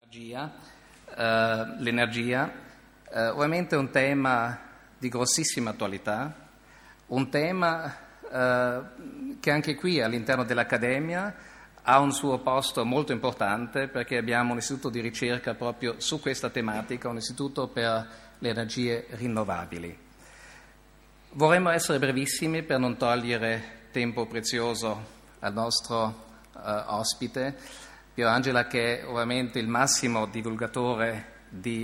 L'energia ovviamente è un tema di grossissima attualità, un tema che anche qui all'interno dell'Accademia ha un suo posto molto importante, perché abbiamo un istituto di ricerca proprio su questa tematica, un istituto per le energie rinnovabili. Vorremmo essere brevissimi per non togliere tempo prezioso al nostro ospite, Piero Angela, che è ovviamente il massimo divulgatore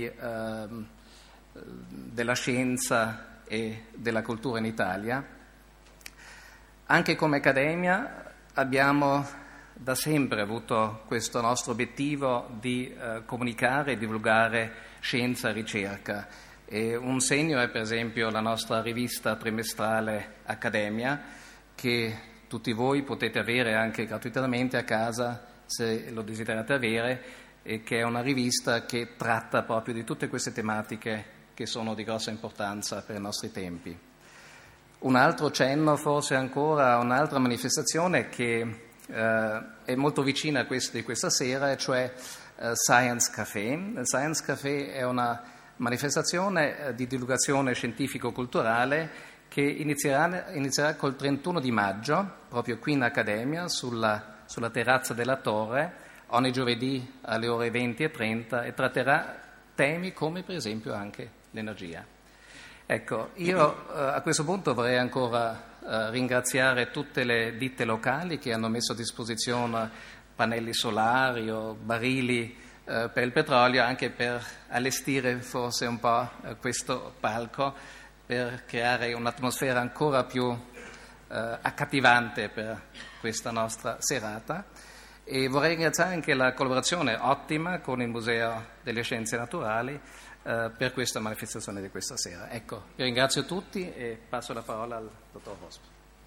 della scienza e della cultura in Italia. Anche come Accademia abbiamo da sempre avuto questo nostro obiettivo di comunicare e divulgare scienza e ricerca. E un segno è per esempio la nostra rivista trimestrale Accademia, che tutti voi potete avere anche gratuitamente a casa se lo desiderate avere, e che è una rivista che tratta proprio di tutte queste tematiche che sono di grossa importanza per i nostri tempi. Un altro cenno forse ancora a un'altra manifestazione che è molto vicina a questa di questa sera, e cioè Science Café. Il Science Café è una manifestazione di divulgazione scientifico-culturale che inizierà col 31 di maggio, proprio qui in Accademia, sulla terrazza della Torre, ogni giovedì alle ore 20:30, e tratterà temi come per esempio anche l'energia. Ecco, io a questo punto vorrei ancora ringraziare tutte le ditte locali che hanno messo a disposizione pannelli solari o barili per il petrolio, anche per allestire forse un po' questo palco, per creare un'atmosfera ancora più accattivante per questa nostra serata. E vorrei ringraziare anche la collaborazione ottima con il Museo delle Scienze Naturali per questa manifestazione di questa sera. Ecco, vi ringrazio tutti e passo la parola al dottor Hosp.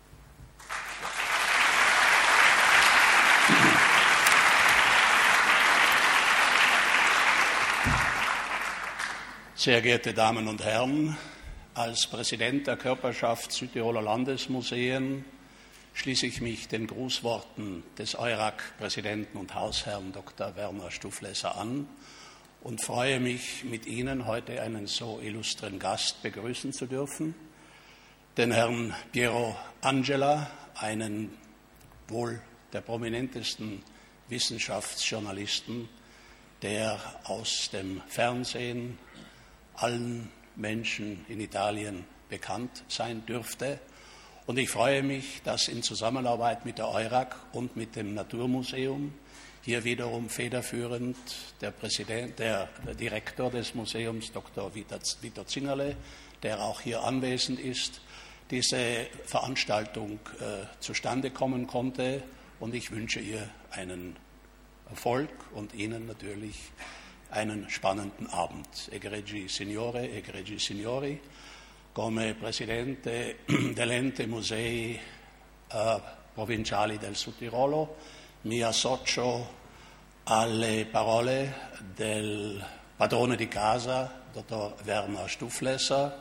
Sehr geehrte Damen und Herren, als Präsident der Körperschaft Südtiroler Landesmuseen schließe ich mich den Grußworten des EURAC-Präsidenten und Hausherrn Dr. Werner Stufleser an und freue mich, mit Ihnen heute einen so illustren Gast begrüßen zu dürfen, den Herrn Piero Angela, einen wohl der prominentesten Wissenschaftsjournalisten, der aus dem Fernsehen allen Menschen in Italien bekannt sein dürfte. Und ich freue mich, dass in Zusammenarbeit mit der EURAC und mit dem Naturmuseum hier wiederum federführend der Direktor des Museums, Dr. Vito Zingerle, der auch hier anwesend ist, diese Veranstaltung zustande kommen konnte. Und ich wünsche ihr einen Erfolg und Ihnen natürlich einen spannenden Abend. Egregi Signore, egregi Signori, come Presidente dell'Ente Musei Provinciali del Sud Tirolo mi associo alle parole del padrone di casa, dottor Werner Stufleser,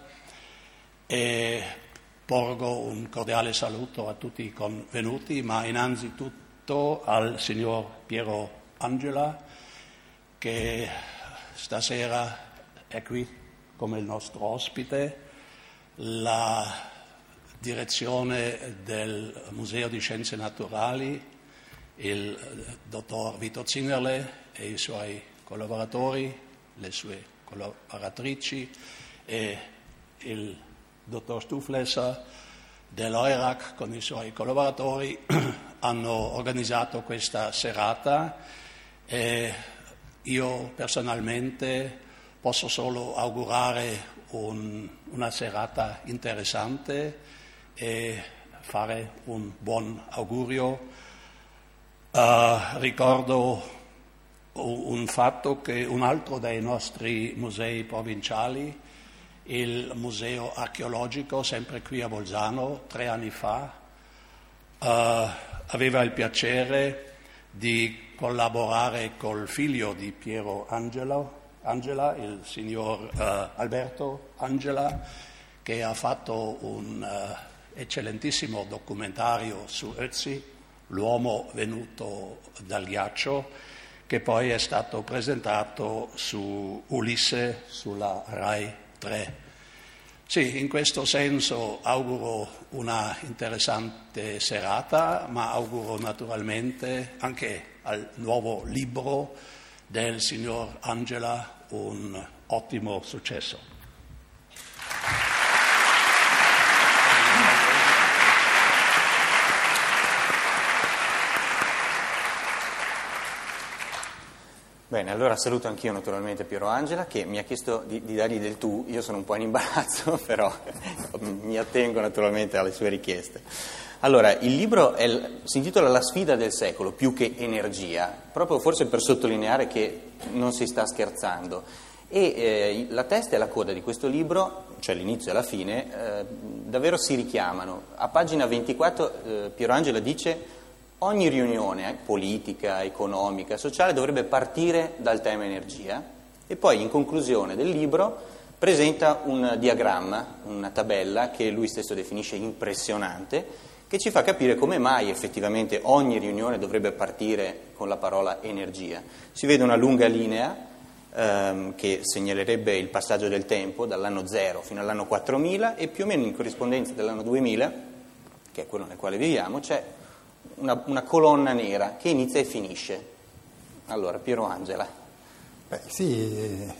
e porgo un cordiale saluto a tutti i convenuti, ma innanzitutto al signor Piero Angela, che stasera è qui come il nostro ospite. La direzione del Museo di Scienze Naturali, il dottor Vito Zingerle e i suoi collaboratori, le sue collaboratrici, e il dottor Stufleser dell'EURAC con i suoi collaboratori hanno organizzato questa serata, e io personalmente posso solo augurare una serata interessante e fare un buon augurio. Ricordo un fatto che un altro dei nostri musei provinciali, il Museo Archeologico, sempre qui a Bolzano, 3 anni fa, aveva il piacere di collaborare col figlio di Piero Angela, il signor Alberto Angela, che ha fatto un eccellentissimo documentario su Ötzi, l'uomo venuto dal ghiaccio, che poi è stato presentato su Ulisse sulla Rai 3. Sì, in questo senso auguro una interessante serata, ma auguro naturalmente anche al nuovo libro del signor Angela un ottimo successo. Bene, allora saluto anch'io naturalmente Piero Angela, che mi ha chiesto di dargli del tu. Io sono un po' in imbarazzo, però mi attengo naturalmente alle sue richieste. Allora, il libro si intitola La sfida del secolo, più che energia, proprio forse per sottolineare che non si sta scherzando. E la testa e la coda di questo libro, cioè l'inizio e la fine, davvero si richiamano. A pagina 24 Piero Angela dice: ogni riunione politica, economica, sociale dovrebbe partire dal tema energia, e poi in conclusione del libro presenta un diagramma, una tabella che lui stesso definisce impressionante, che ci fa capire come mai effettivamente ogni riunione dovrebbe partire con la parola energia. Si vede una lunga linea che segnalerebbe il passaggio del tempo dall'anno 0 fino all'anno 4000, e più o meno in corrispondenza dell'anno 2000, che è quello nel quale viviamo, c'è una colonna nera che inizia e finisce. Allora, Piero Angela. Sì,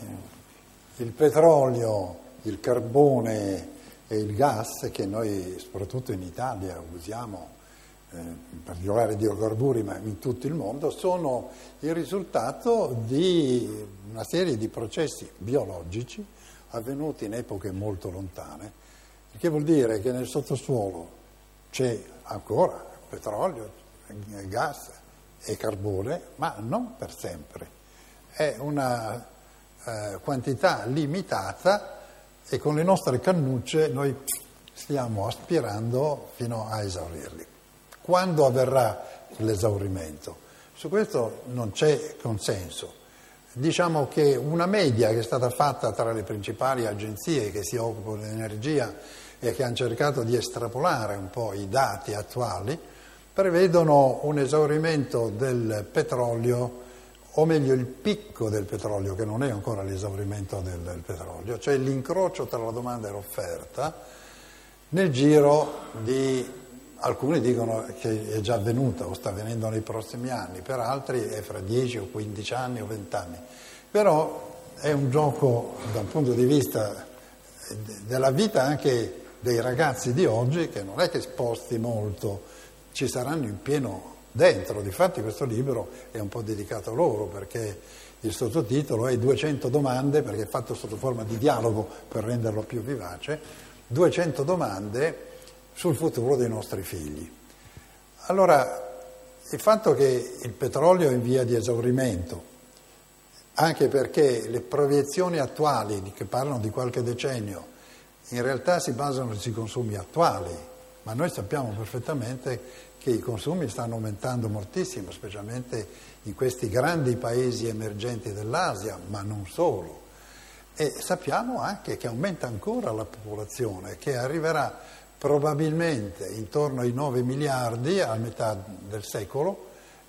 il petrolio, il carbone e il gas che noi soprattutto in Italia usiamo, in particolare di idrocarburi, ma in tutto il mondo, sono il risultato di una serie di processi biologici avvenuti in epoche molto lontane, il che vuol dire che nel sottosuolo c'è ancora petrolio, gas e carbone, ma non per sempre. È una quantità limitata, e con le nostre cannucce noi stiamo aspirando fino a esaurirli. Quando avverrà l'esaurimento? Su questo non c'è consenso. Diciamo che una media che è stata fatta tra le principali agenzie che si occupano di energia e che hanno cercato di estrapolare un po' i dati attuali prevedono un esaurimento del petrolio, o meglio il picco del petrolio, che non è ancora l'esaurimento del petrolio, cioè l'incrocio tra la domanda e l'offerta, nel giro di, alcuni dicono che è già avvenuta o sta avvenendo nei prossimi anni, per altri è fra 10 o 15 anni o 20 anni. Però è un gioco dal punto di vista della vita anche dei ragazzi di oggi, che non è che sposti molto, ci saranno in pieno dentro. Difatti questo libro è un po' dedicato a loro, perché il sottotitolo è 200 domande, perché è fatto sotto forma di dialogo per renderlo più vivace, 200 domande sul futuro dei nostri figli. Allora, il fatto che il petrolio è in via di esaurimento, anche perché le proiezioni attuali che parlano di qualche decennio in realtà si basano sui consumi attuali, ma noi sappiamo perfettamente che i consumi stanno aumentando moltissimo, specialmente in questi grandi paesi emergenti dell'Asia, ma non solo. E sappiamo anche che aumenta ancora la popolazione, che arriverà probabilmente intorno ai 9 miliardi a metà del secolo,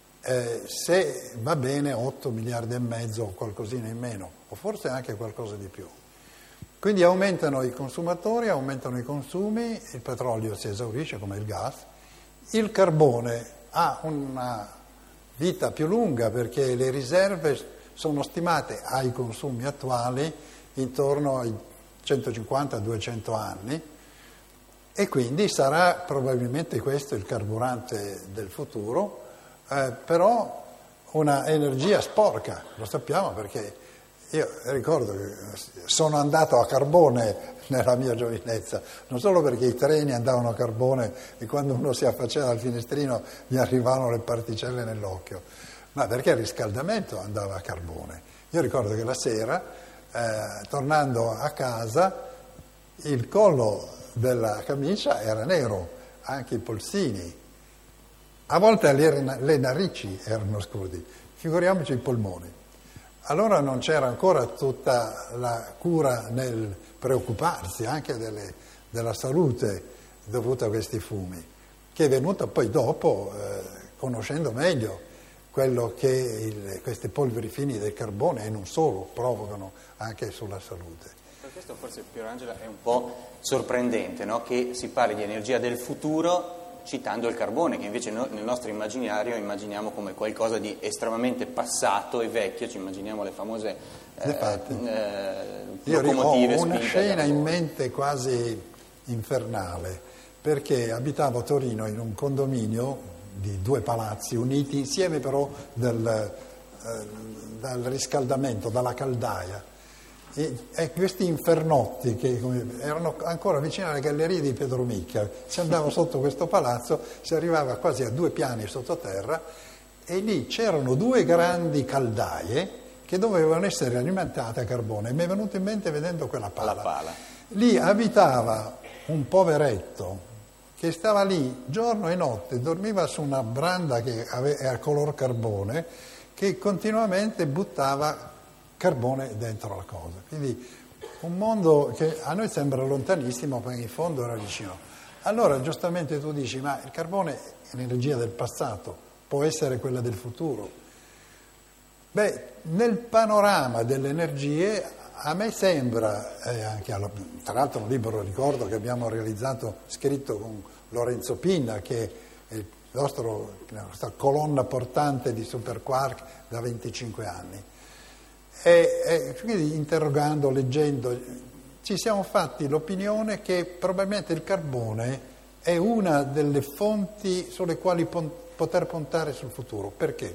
se va bene 8 miliardi e mezzo o qualcosina in meno, o forse anche qualcosa di più. Quindi aumentano i consumatori, aumentano i consumi, il petrolio si esaurisce come il gas, il carbone ha una vita più lunga perché le riserve sono stimate ai consumi attuali intorno ai 150-200 anni, e quindi sarà probabilmente questo il carburante del futuro, però una energia sporca, lo sappiamo, perché io ricordo che sono andato a carbone nella mia giovinezza, non solo perché i treni andavano a carbone e quando uno si affacciava al finestrino gli arrivavano le particelle nell'occhio, ma perché il riscaldamento andava a carbone. Io ricordo che la sera, tornando a casa, il collo della camicia era nero, anche i polsini, a volte le narici erano scuri, figuriamoci i polmoni. Allora non c'era ancora tutta la cura nel preoccuparsi anche della salute dovuta a questi fumi, che è venuta poi dopo, conoscendo meglio quello che queste polveri fini del carbone, e non solo, provocano anche sulla salute. Per questo forse, Piero Angela, è un po' sorprendente, no? Che si parli di energia del futuro citando il carbone, che invece noi, nel nostro immaginario, immaginiamo come qualcosa di estremamente passato e vecchio, ci immaginiamo le famose locomotive. Io ho una scena in mente quasi infernale, perché abitavo a Torino in un condominio di 2 palazzi uniti insieme però dal riscaldamento, dalla caldaia. E questi infernotti che erano ancora vicino alle gallerie di Pedromicca, si andava sotto questo palazzo, si arrivava quasi a 2 piani sottoterra e lì c'erano 2 grandi caldaie che dovevano essere alimentate a carbone. Mi è venuto in mente vedendo quella pala. Lì abitava un poveretto che stava lì giorno e notte, dormiva su una branda che era color carbone, che continuamente buttava carbone dentro la cosa. Quindi un mondo che a noi sembra lontanissimo, ma in fondo era vicino. Allora giustamente tu dici, ma il carbone è l'energia del passato, può essere quella del futuro. Beh, nel panorama delle energie a me sembra, tra l'altro un libro, ricordo, che abbiamo realizzato, scritto con Lorenzo Pinna, che è la nostra colonna portante di superquark da 25 anni. E quindi interrogando, leggendo, ci siamo fatti l'opinione che probabilmente il carbone è una delle fonti sulle quali poter puntare sul futuro. Perché?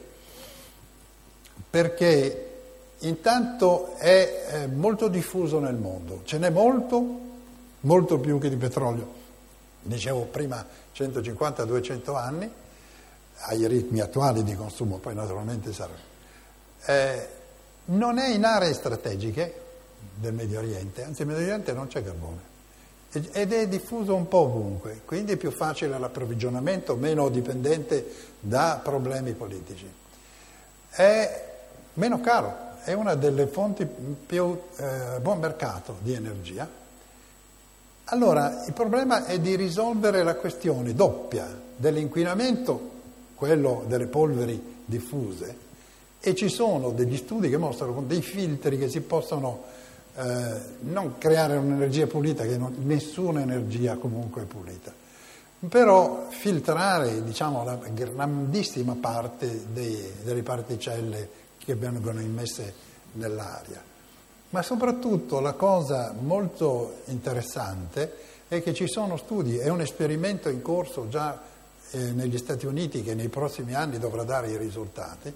Perché intanto è molto diffuso nel mondo, ce n'è molto più che di petrolio. Dicevo prima 150-200 anni, ai ritmi attuali di consumo, poi naturalmente sarà. Non è in aree strategiche del Medio Oriente, anzi nel Medio Oriente non c'è carbone ed è diffuso un po' ovunque, quindi è più facile l'approvvigionamento, meno dipendente da problemi politici. È meno caro, è una delle fonti più a buon mercato di energia. Allora il problema è di risolvere la questione doppia dell'inquinamento, quello delle polveri diffuse. E ci sono degli studi che mostrano con dei filtri che si possono non creare un'energia pulita, che nessuna energia comunque è pulita, però filtrare, diciamo, la grandissima parte delle particelle che vengono immesse nell'aria. Ma soprattutto la cosa molto interessante è che ci sono studi, è un esperimento in corso già negli Stati Uniti che nei prossimi anni dovrà dare i risultati,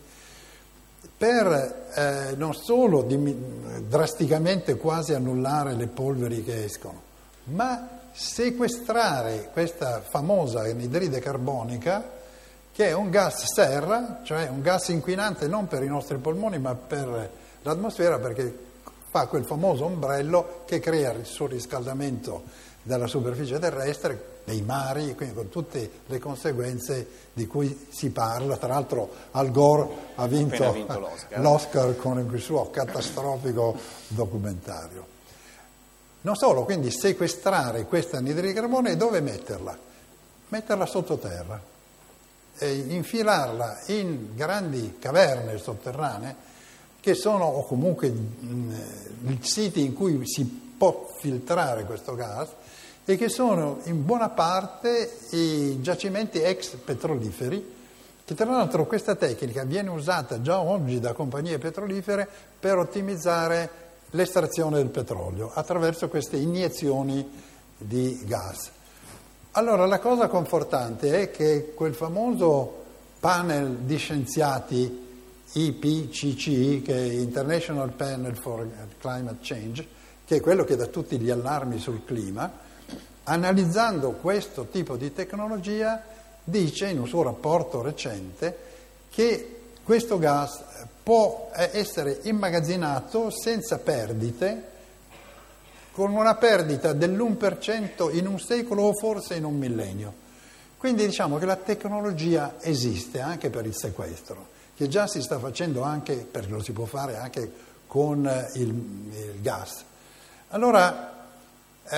per non solo drasticamente quasi annullare le polveri che escono, ma sequestrare questa famosa anidride carbonica, che è un gas serra, cioè un gas inquinante non per i nostri polmoni ma per l'atmosfera, perché fa quel famoso ombrello che crea il surriscaldamento della superficie terrestre, dei mari, quindi con tutte le conseguenze di cui si parla. Tra l'altro Al Gore ha vinto l'Oscar con il suo catastrofico documentario. Non solo, quindi sequestrare questa anidride di carbone, e dove metterla? Metterla sottoterra e infilarla in grandi caverne sotterranee che sono, o comunque siti in cui si può filtrare questo gas, e che sono in buona parte i giacimenti ex petroliferi, che tra l'altro questa tecnica viene usata già oggi da compagnie petrolifere per ottimizzare l'estrazione del petrolio attraverso queste iniezioni di gas. Allora la cosa confortante è che quel famoso panel di scienziati IPCC, che è International Panel for Climate Change, che è quello che dà tutti gli allarmi sul clima, analizzando questo tipo di tecnologia, dice in un suo rapporto recente che questo gas può essere immagazzinato senza perdite, con una perdita dell'1% in un secolo o forse in un millennio. Quindi diciamo che la tecnologia esiste anche per il sequestro, che già si sta facendo anche, perché lo si può fare anche con il gas. Allora,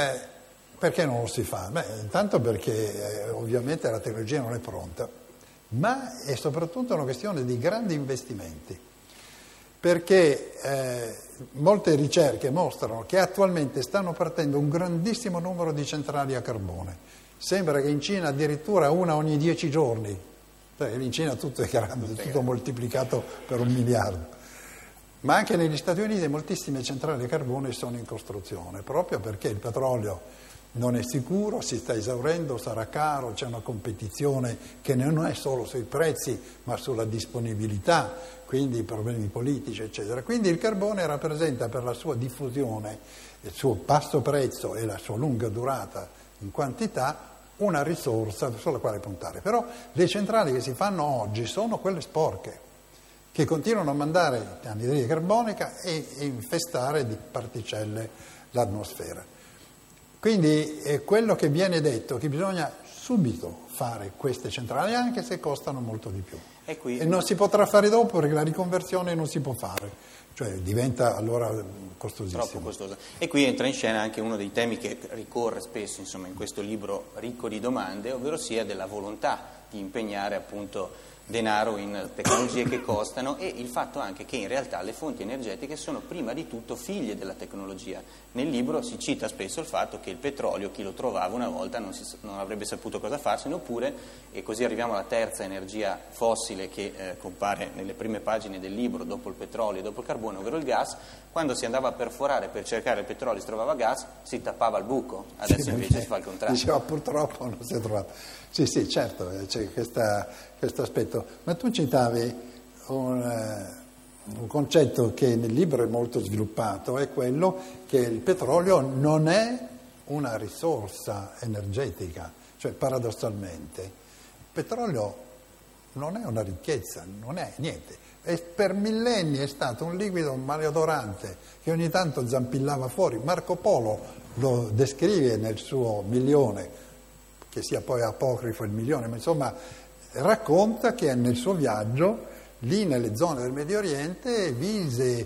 perché non lo si fa? Beh, intanto perché ovviamente la tecnologia non è pronta. ma è soprattutto una questione di grandi investimenti, perché molte ricerche mostrano che attualmente stanno partendo un grandissimo numero di centrali a carbone. Sembra che in Cina addirittura una ogni 10 giorni, perché in Cina tutto è grande, tutto moltiplicato per 1 miliardo. Ma anche negli Stati Uniti moltissime centrali a carbone sono in costruzione, proprio perché il petrolio non è sicuro, si sta esaurendo, sarà caro, c'è una competizione che non è solo sui prezzi ma sulla disponibilità, quindi problemi politici eccetera. Quindi il carbone rappresenta per la sua diffusione, il suo basso prezzo e la sua lunga durata in quantità una risorsa sulla quale puntare. Però le centrali che si fanno oggi sono quelle sporche, che continuano a mandare anidride carbonica e infestare di particelle l'atmosfera. Quindi è quello che viene detto, che bisogna subito fare queste centrali, anche se costano molto di più. E non si potrà fare dopo perché la riconversione non si può fare, cioè diventa allora costosissimo. Troppo costoso. E qui entra in scena anche uno dei temi che ricorre spesso, insomma, in questo libro ricco di domande, ovvero sia della volontà di impegnare appunto denaro in tecnologie che costano, e il fatto anche che in realtà le fonti energetiche sono prima di tutto figlie della tecnologia. Nel libro si cita spesso il fatto che il petrolio, chi lo trovava una volta non avrebbe saputo cosa farsene, oppure, e così arriviamo alla terza energia fossile che compare nelle prime pagine del libro, dopo il petrolio e dopo il carbone, ovvero il gas. Quando si andava a perforare per cercare il petrolio e si trovava gas, si tappava il buco, adesso invece si fa il contrario. Diceva purtroppo non si è trovato. Sì, certo, c'è questo aspetto. Ma tu citavi un concetto che nel libro è molto sviluppato, è quello che il petrolio non è una risorsa energetica, cioè paradossalmente il petrolio non è una ricchezza, non è niente. E per millenni è stato un liquido maleodorante che ogni tanto zampillava fuori. Marco Polo lo descrive nel suo Milione, che sia poi apocrifo il Milione, ma insomma racconta che nel suo viaggio lì nelle zone del Medio Oriente vise,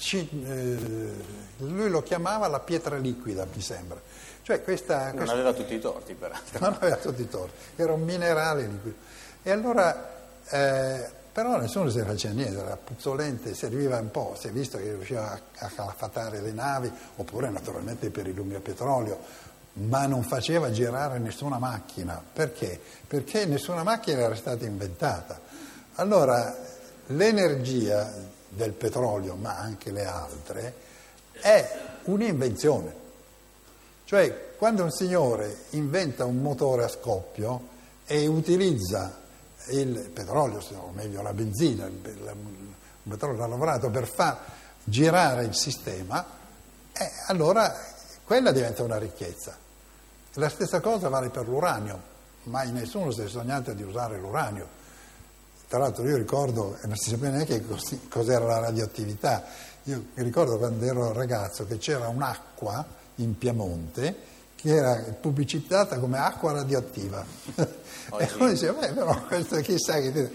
lui lo chiamava la pietra liquida, mi sembra. Cioè non aveva tutti i torti, peraltro. Non aveva tutti i torti, era un minerale liquido. E allora, però nessuno si faceva niente, era puzzolente, serviva un po', si è visto che riusciva a calafatare le navi, oppure naturalmente per i lumi a petrolio, ma non faceva girare nessuna macchina. Perché? Perché nessuna macchina era stata inventata. Allora, l'energia del petrolio, ma anche le altre, è un'invenzione. Cioè, quando un signore inventa un motore a scoppio e utilizza il petrolio, o meglio la benzina, il petrolio lavorato per far girare il sistema, allora quella diventa una ricchezza. La stessa cosa vale per l'uranio, mai nessuno si è sognato di usare l'uranio. Tra l'altro io ricordo, e non si sapeva neanche cos'era la radioattività, io mi ricordo quando ero ragazzo che c'era un'acqua in Piemonte che era pubblicizzata come acqua radioattiva. E uno diceva, però questo chissà che...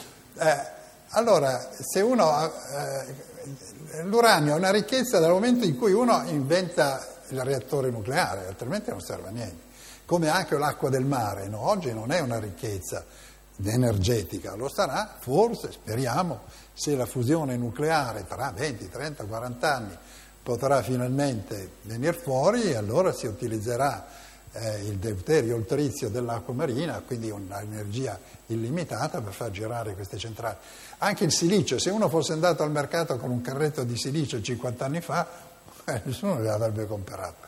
allora, se uno... l'uranio è una ricchezza dal momento in cui uno inventa il reattore nucleare, altrimenti non serve a niente. Come anche l'acqua del mare, no? Oggi non è una ricchezza energetica, lo sarà forse, speriamo, se la fusione nucleare tra 20, 30, 40 anni potrà finalmente venire fuori, e allora si utilizzerà il deuterio, il trizio dell'acqua marina, quindi un'energia illimitata per far girare queste centrali. Anche il silicio, se uno fosse andato al mercato con un carretto di silicio 50 anni fa, nessuno l'avrebbe comprato.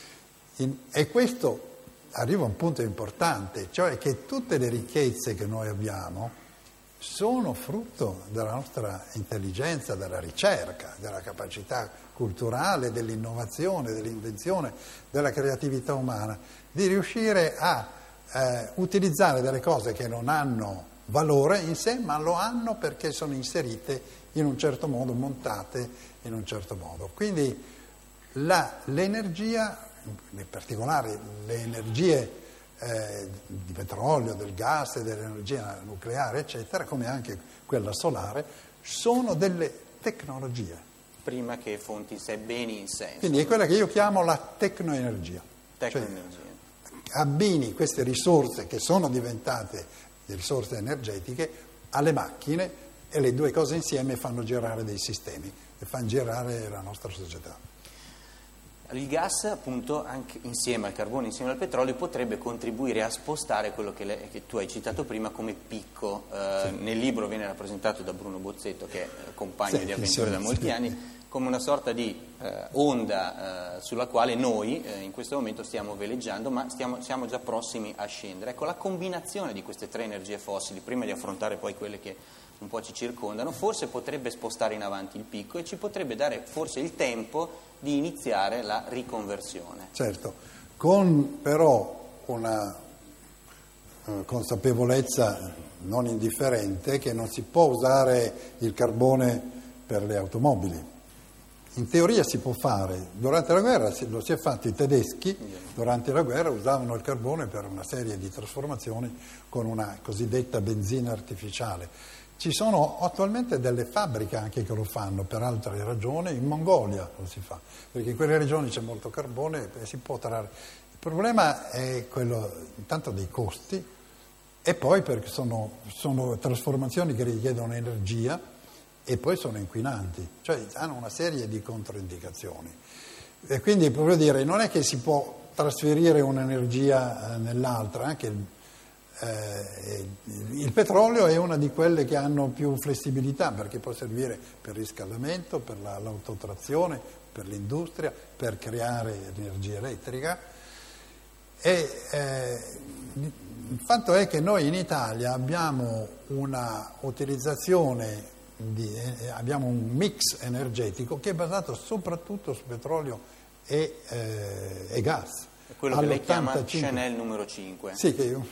E questo arriva a un punto importante, cioè che tutte le ricchezze che noi abbiamo sono frutto della nostra intelligenza, della ricerca, della capacità culturale, dell'innovazione, dell'invenzione, della creatività umana, di riuscire a utilizzare delle cose che non hanno valore in sé, ma lo hanno perché sono inserite in un certo modo, montate in un certo modo. Quindi l'energia, in particolare le energie di petrolio, del gas e dell'energia nucleare, eccetera, come anche quella solare, sono delle tecnologie. Prima che fonti in sé, beni in sé. Quindi è quella che io chiamo la tecnoenergia. Tecnoenergia. Cioè, abbini queste risorse che sono diventate di risorse energetiche alle macchine, e le due cose insieme fanno girare dei sistemi e fanno girare la nostra società. Il gas, appunto, anche insieme al carbone, insieme al petrolio, potrebbe contribuire a spostare quello che tu hai citato prima come picco. Sì. Nel libro viene rappresentato da Bruno Bozzetto, che è compagno di avventure da molti anni, come una sorta di onda sulla quale noi in questo momento stiamo veleggiando, ma siamo già prossimi a scendere. Ecco, la combinazione di queste tre energie fossili, prima di affrontare poi quelle che un po' ci circondano, forse potrebbe spostare in avanti il picco e ci potrebbe dare forse il tempo di iniziare la riconversione. Certo, con però una consapevolezza non indifferente che non si può usare il carbone per le automobili. In teoria si può fare, durante la guerra lo si è fatto, i tedeschi durante la guerra usavano il carbone per una serie di trasformazioni con una cosiddetta benzina artificiale. Ci sono attualmente delle fabbriche anche che lo fanno per altre ragioni, in Mongolia lo si fa, perché in quelle regioni c'è molto carbone e si può trarre. Il problema è quello intanto dei costi e poi perché sono trasformazioni che richiedono energia e poi sono inquinanti, cioè hanno una serie di controindicazioni. E quindi proprio dire, non è che si può trasferire un'energia nell'altra, anche il petrolio è una di quelle che hanno più flessibilità perché può servire per il riscaldamento, per l'autotrazione, per l'industria, per creare energia elettrica e il fatto è che noi in Italia abbiamo una utilizzazione, abbiamo un mix energetico che è basato soprattutto su petrolio e gas. Quello che lei chiama Chanel numero 5. Sì,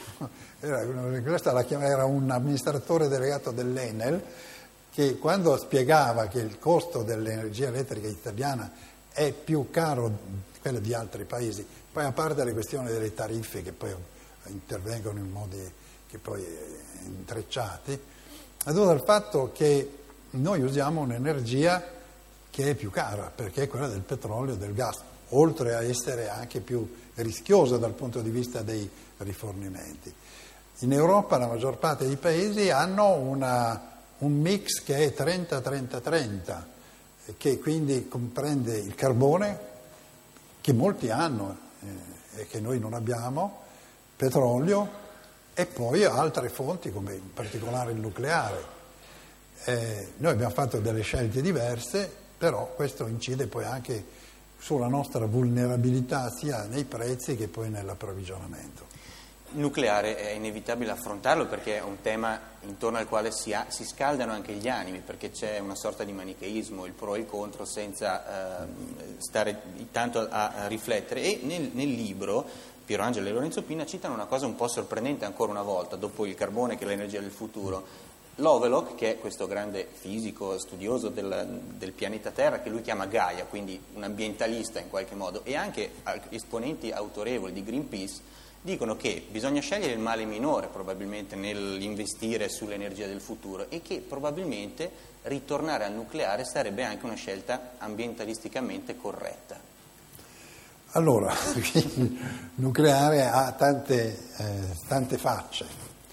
era un amministratore delegato dell'Enel che quando spiegava che il costo dell'energia elettrica italiana è più caro di quello di altri paesi, poi a parte le questioni delle tariffe che poi intervengono in modi che poi intrecciati, è dovuto al fatto che noi usiamo un'energia che è più cara, perché è quella del petrolio e del gas, oltre a essere anche più rischiosa dal punto di vista dei rifornimenti. In Europa la maggior parte dei paesi hanno un mix che è 30-30-30, che quindi comprende il carbone, che molti hanno e che noi non abbiamo, petrolio e poi altre fonti come in particolare il nucleare. Noi abbiamo fatto delle scelte diverse, però questo incide poi anche sulla nostra vulnerabilità sia nei prezzi che poi nell'approvvigionamento. Il nucleare è inevitabile affrontarlo perché è un tema intorno al quale si scaldano anche gli animi, perché c'è una sorta di manicheismo, il pro e il contro, senza stare tanto a riflettere. E nel libro Piero Angela e Lorenzo Pina citano una cosa un po' sorprendente ancora una volta, dopo il carbone che è l'energia del futuro. Lovelock, che è questo grande fisico, studioso del pianeta Terra, che lui chiama Gaia, quindi un ambientalista in qualche modo, e anche esponenti autorevoli di Greenpeace, dicono che bisogna scegliere il male minore probabilmente nell'investire sull'energia del futuro e che probabilmente ritornare al nucleare sarebbe anche una scelta ambientalisticamente corretta. Allora, il nucleare ha tante facce.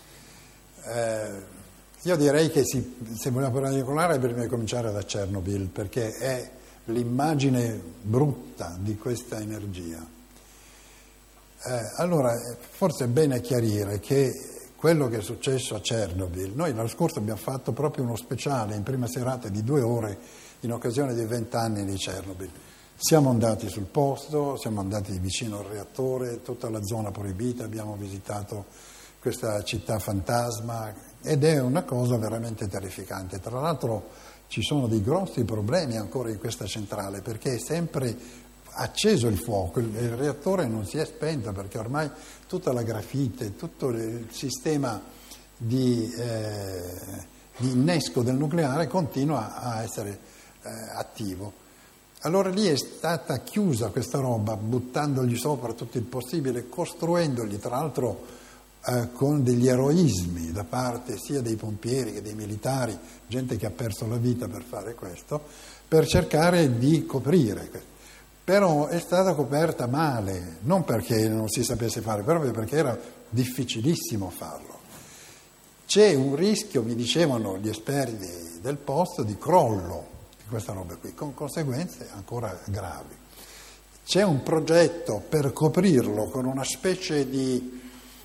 Io direi che se vogliamo parlare di nucleare bisogna cominciare da Chernobyl, perché è l'immagine brutta di questa energia. Allora, forse è bene chiarire che quello che è successo a Chernobyl, noi l'anno scorso abbiamo fatto proprio uno speciale in prima serata di 2 ore in occasione dei 20 anni di Chernobyl. Siamo andati sul posto, siamo andati vicino al reattore, tutta la zona proibita, abbiamo visitato questa città fantasma ed è una cosa veramente terrificante. Tra l'altro ci sono dei grossi problemi ancora in questa centrale perché è sempre acceso il fuoco, il reattore non si è spento perché ormai tutta la grafite, tutto il sistema di innesco del nucleare continua a essere attivo. Allora lì è stata chiusa questa roba, buttandogli sopra tutto il possibile, costruendogli tra l'altro con degli eroismi da parte sia dei pompieri che dei militari, gente che ha perso la vita per fare questo, per cercare di coprire questo. Però è stata coperta male, non perché non si sapesse fare, proprio perché era difficilissimo farlo. c'è un rischio, mi dicevano gli esperti del posto, di crollo di questa roba qui, con conseguenze ancora gravi. C'è un progetto per coprirlo con una specie di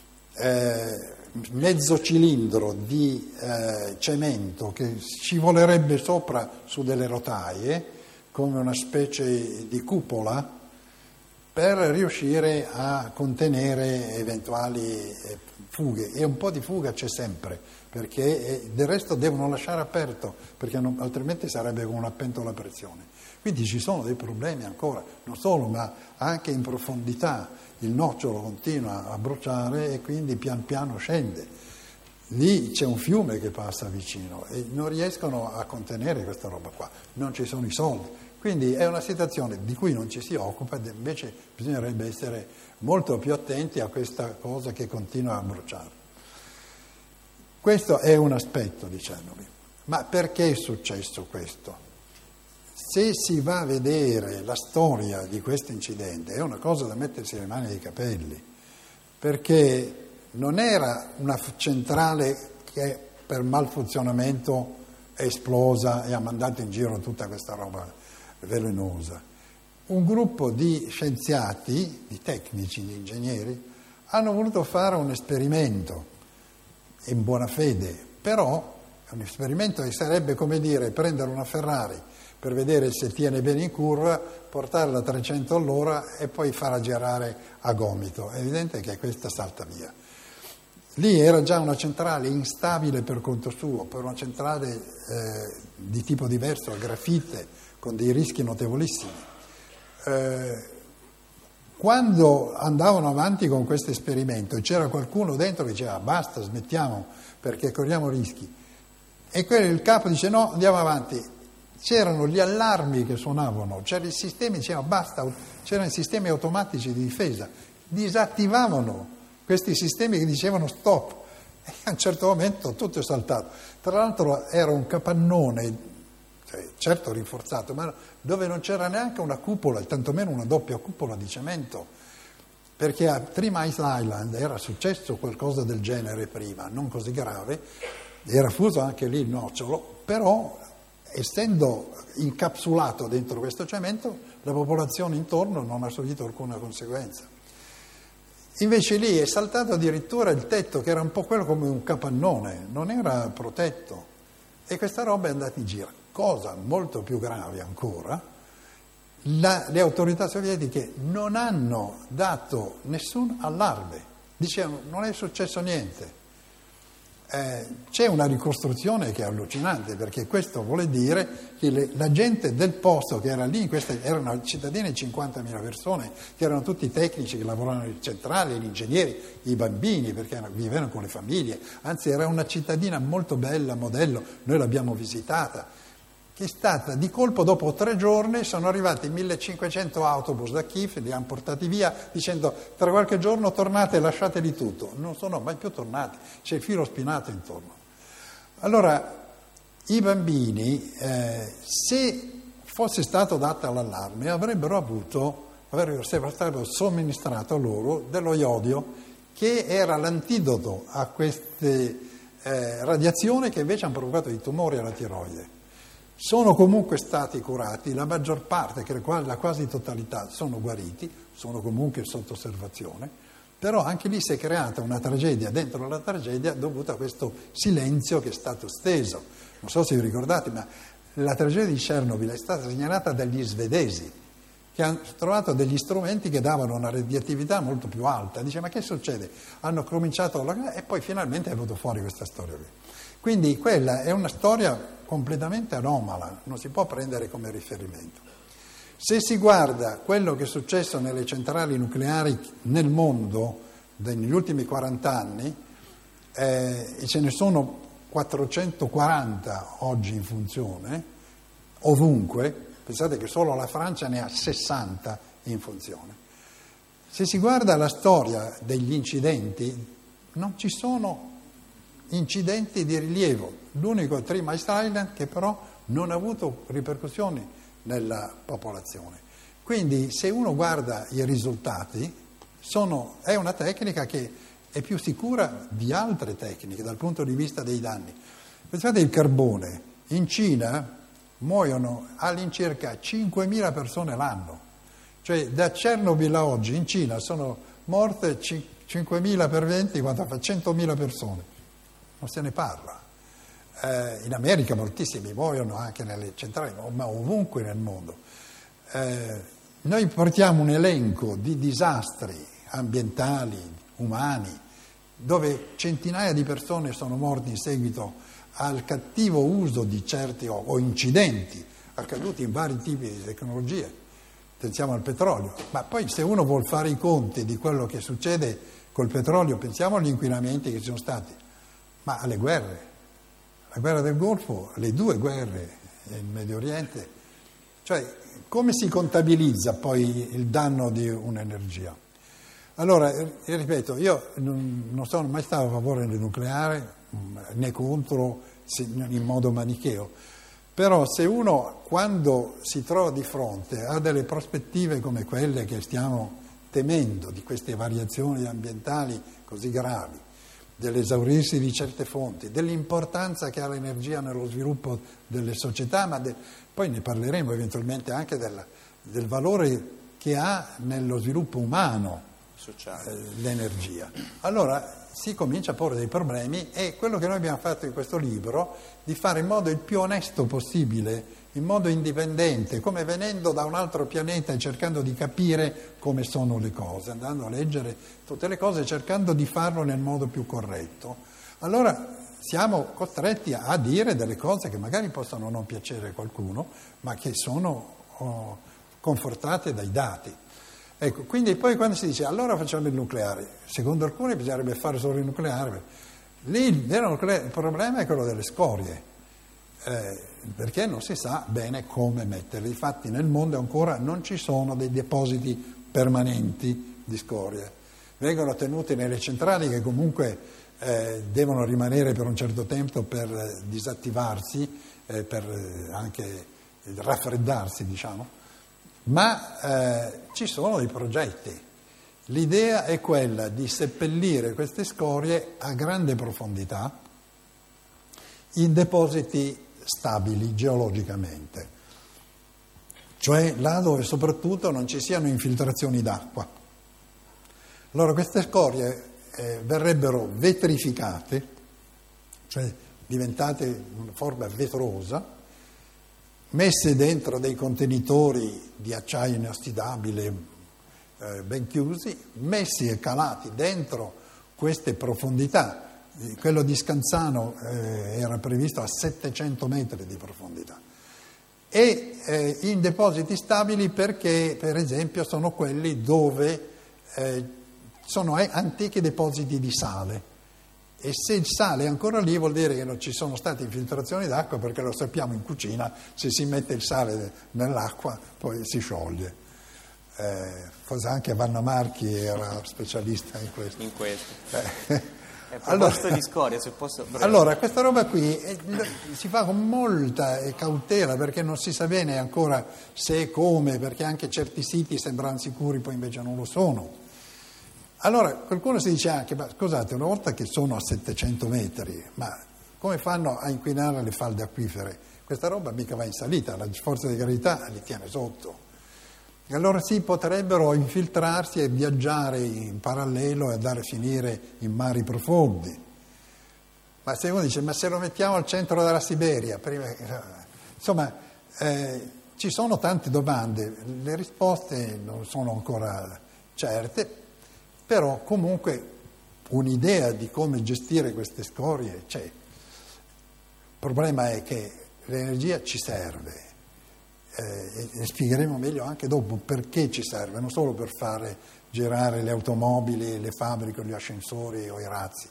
mezzo cilindro di cemento che scivolerebbe sopra su delle rotaie, come una specie di cupola, per riuscire a contenere eventuali fughe. E un po' di fuga c'è sempre, perché del resto devono lasciare aperto, perché altrimenti sarebbe come una pentola a pressione. Quindi ci sono dei problemi ancora, non solo, ma anche in profondità. Il nocciolo continua a bruciare e quindi pian piano scende. Lì c'è un fiume che passa vicino e non riescono a contenere questa roba qua, non ci sono i soldi. Quindi è una situazione di cui non ci si occupa, ed invece bisognerebbe essere molto più attenti a questa cosa che continua a bruciare. Questo è un aspetto di Chernobyl. Ma perché è successo questo? Se si va a vedere la storia di questo incidente è una cosa da mettersi le mani nei capelli, perché non era una centrale che per malfunzionamento è esplosa e ha mandato in giro tutta questa roba velenosa. Un gruppo di scienziati, di tecnici, di ingegneri, hanno voluto fare un esperimento in buona fede, però è un esperimento che sarebbe come dire prendere una Ferrari per vedere se tiene bene in curva, portarla a 300 all'ora e poi farla girare a gomito. È evidente che questa salta via. Lì era già una centrale instabile per conto suo, per una centrale di tipo diverso, a grafite, con dei rischi notevolissimi. Quando andavano avanti con questo esperimento c'era qualcuno dentro che diceva basta, smettiamo perché corriamo rischi, e il capo dice no, andiamo avanti. C'erano gli allarmi che suonavano, c'erano i sistemi, diceva basta, c'erano i sistemi automatici di difesa, disattivavano questi sistemi che dicevano stop, e a un certo momento tutto è saltato. Tra l'altro era un capannone, certo rinforzato, ma dove non c'era neanche una cupola, tantomeno una doppia cupola di cemento, perché a Three Mile Island era successo qualcosa del genere prima, non così grave, era fuso anche lì il nocciolo, però essendo incapsulato dentro questo cemento, la popolazione intorno non ha subito alcuna conseguenza. Invece lì è saltato addirittura il tetto, che era un po' quello come un capannone, non era protetto, e questa roba è andata in giro. Cosa molto più grave ancora, le autorità sovietiche non hanno dato nessun allarme, dicevano non è successo niente. C'è una ricostruzione che è allucinante, perché questo vuole dire che la gente del posto che era lì, era una cittadina di 50.000 persone, che erano tutti tecnici che lavoravano in centrale, gli ingegneri, i bambini, perché vivevano con le famiglie, anzi era una cittadina molto bella, modello, noi l'abbiamo visitata, che è stata di colpo, dopo 3 giorni sono arrivati 1500 autobus da Kiev, li hanno portati via dicendo tra qualche giorno tornate e lasciateli tutto. Non sono mai più tornati, c'è il filo spinato intorno. Allora i bambini, se fosse stato dato l'allarme, avrebbero stato somministrato loro dello iodio, che era l'antidoto a queste radiazioni che invece hanno provocato i tumori alla tiroide. Sono comunque stati curati, la maggior parte, la quasi totalità, sono guariti, sono comunque sotto osservazione, però anche lì si è creata una tragedia dentro la tragedia dovuta a questo silenzio che è stato steso. Non so se vi ricordate, ma la tragedia di Chernobyl è stata segnalata dagli svedesi, che hanno trovato degli strumenti che davano una radioattività molto più alta. Dice, ma che succede? Hanno cominciato e poi finalmente è venuto fuori questa storia qui. Quindi quella è una storia completamente anomala, non si può prendere come riferimento. Se si guarda quello che è successo nelle centrali nucleari nel mondo negli ultimi 40 anni, e ce ne sono 440 oggi in funzione, ovunque, pensate che solo la Francia ne ha 60 in funzione. Se si guarda la storia degli incidenti, non ci sono incidenti di rilievo. L'unico è Three Mile Island, che però non ha avuto ripercussioni nella popolazione. Quindi se uno guarda i risultati, è una tecnica che è più sicura di altre tecniche dal punto di vista dei danni. Pensate il carbone, in Cina muoiono all'incirca 5.000 persone l'anno, cioè da Chernobyl a oggi in Cina sono morte 5.000 per 20 quanto fa 100.000 persone, non se ne parla. In America moltissimi muoiono anche nelle centrali, ma ovunque nel mondo. Noi portiamo un elenco di disastri ambientali, umani, dove centinaia di persone sono morte in seguito al cattivo uso di certi o incidenti accaduti in vari tipi di tecnologie. Pensiamo al petrolio, ma poi se uno vuol fare i conti di quello che succede col petrolio, pensiamo agli inquinamenti che ci sono stati, ma alle guerre, la guerra del Golfo, le 2 guerre in Medio Oriente, cioè come si contabilizza poi il danno di un'energia? Allora, ripeto, io non sono mai stato a favore del nucleare, né contro in modo manicheo, però se uno quando si trova di fronte a delle prospettive come quelle che stiamo temendo, di queste variazioni ambientali così gravi, dell'esaurirsi di certe fonti, dell'importanza che ha l'energia nello sviluppo delle società, ma poi ne parleremo eventualmente anche del valore che ha nello sviluppo umano l'energia. Allora si comincia a porre dei problemi e quello che noi abbiamo fatto in questo libro di fare in modo il più onesto possibile, in modo indipendente, come venendo da un altro pianeta e cercando di capire come sono le cose, andando a leggere tutte le cose e cercando di farlo nel modo più corretto. Allora siamo costretti a dire delle cose che magari possono non piacere a qualcuno, ma che sono confortate dai dati. Ecco, quindi poi quando si dice allora facciamo il nucleare, secondo alcuni bisognerebbe fare solo il nucleare. Lì il problema è quello delle scorie, perché non si sa bene come metterle. Infatti nel mondo ancora non ci sono dei depositi permanenti di scorie. Vengono tenuti nelle centrali che comunque devono rimanere per un certo tempo per disattivarsi, per anche raffreddarsi, diciamo. Ma ci sono dei progetti. L'idea è quella di seppellire queste scorie a grande profondità in depositi stabili geologicamente, cioè là dove soprattutto non ci siano infiltrazioni d'acqua. Allora queste scorie verrebbero vetrificate, cioè diventate in una forma vetrosa, messe dentro dei contenitori di acciaio inossidabile ben chiusi, messi e calati dentro queste profondità. Quello di Scanzano era previsto a 700 metri di profondità. E in depositi stabili perché, per esempio, sono quelli dove sono antichi depositi di sale. E se il sale è ancora lì vuol dire che non ci sono state infiltrazioni d'acqua, perché lo sappiamo in cucina, se si mette il sale nell'acqua poi si scioglie. Forse anche Vanna Marchi era specialista in questo. A proposito di scoria, se posso... Allora, questa roba qui si fa con molta cautela, perché non si sa bene ancora se e come, perché anche certi siti sembrano sicuri, poi invece non lo sono. Allora, qualcuno si dice anche, ma scusate, una volta che sono a 700 metri, ma come fanno a inquinare le falde acquifere? Questa roba mica va in salita, la forza di gravità li tiene sotto. E allora sì, potrebbero infiltrarsi e viaggiare in parallelo e andare a finire in mari profondi. Ma se uno dice, ma se lo mettiamo al centro della Siberia, insomma, ci sono tante domande, le risposte non sono ancora certe, però comunque un'idea di come gestire queste scorie c'è. Il problema è che l'energia ci serve. E spiegheremo meglio anche dopo perché ci serve, non solo per fare girare le automobili, le fabbriche, gli ascensori o i razzi.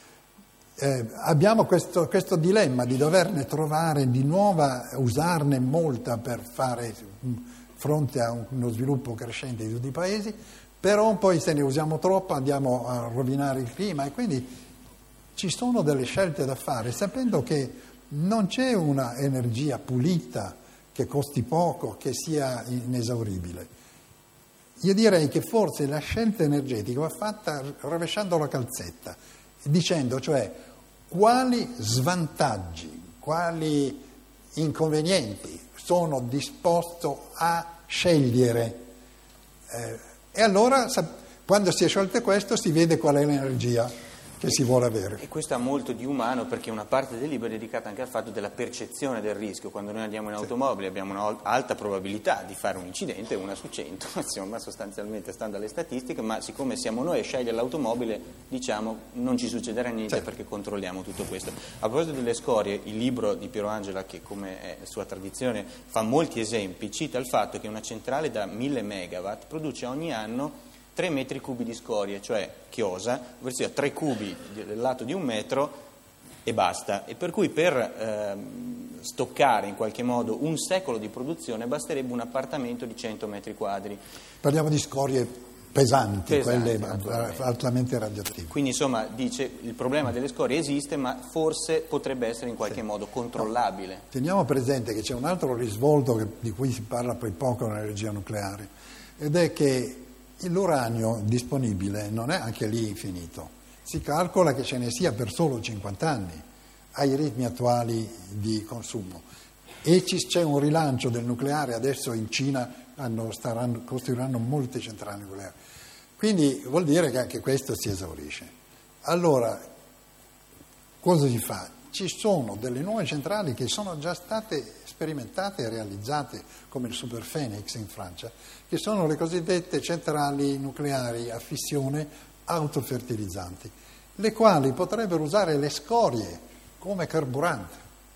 Abbiamo questo dilemma di doverne trovare di nuova, usarne molta per fare fronte a uno sviluppo crescente di tutti i paesi, però poi se ne usiamo troppo andiamo a rovinare il clima e quindi ci sono delle scelte da fare, sapendo che non c'è una energia pulita che costi poco, che sia inesauribile. io direi che forse la scelta energetica va fatta rovesciando la calzetta, dicendo cioè quali svantaggi, quali inconvenienti sono disposto a scegliere. E allora, quando si è scelto questo, si vede qual è l'energia che si vuole avere. E questo ha molto di umano, perché una parte del libro è dedicata anche al fatto della percezione del rischio. Quando noi andiamo in automobile abbiamo un'alta probabilità di fare un incidente, 1 su 100, insomma, sostanzialmente stando alle statistiche, ma siccome siamo noi a scegliere l'automobile, diciamo, non ci succederà niente perché controlliamo tutto questo. A proposito delle scorie, il libro di Piero Angela, che come è sua tradizione fa molti esempi, cita il fatto che una centrale da 1000 megawatt produce ogni anno 3 metri cubi di scorie, cioè chiosa, ossia 3 cubi del lato di 1 metro e basta. E per cui per stoccare in qualche modo un secolo di produzione basterebbe un appartamento di 100 metri quadri. Parliamo di scorie pesanti quelle altamente radioattive. Quindi insomma dice il problema delle scorie esiste, ma forse potrebbe essere in qualche modo controllabile. No. Teniamo presente che c'è un altro risvolto di cui si parla poi poco nell'energia nucleare, ed è che l'uranio disponibile non è anche lì infinito. Si calcola che ce ne sia per solo 50 anni ai ritmi attuali di consumo. E c'è un rilancio del nucleare, adesso in Cina costruiranno molte centrali nucleari. Quindi vuol dire che anche questo si esaurisce. Allora, cosa si fa? Ci sono delle nuove centrali che sono già state sperimentate e realizzate, come il Super Phoenix in Francia, che sono le cosiddette centrali nucleari a fissione autofertilizzanti, le quali potrebbero usare le scorie come carburante.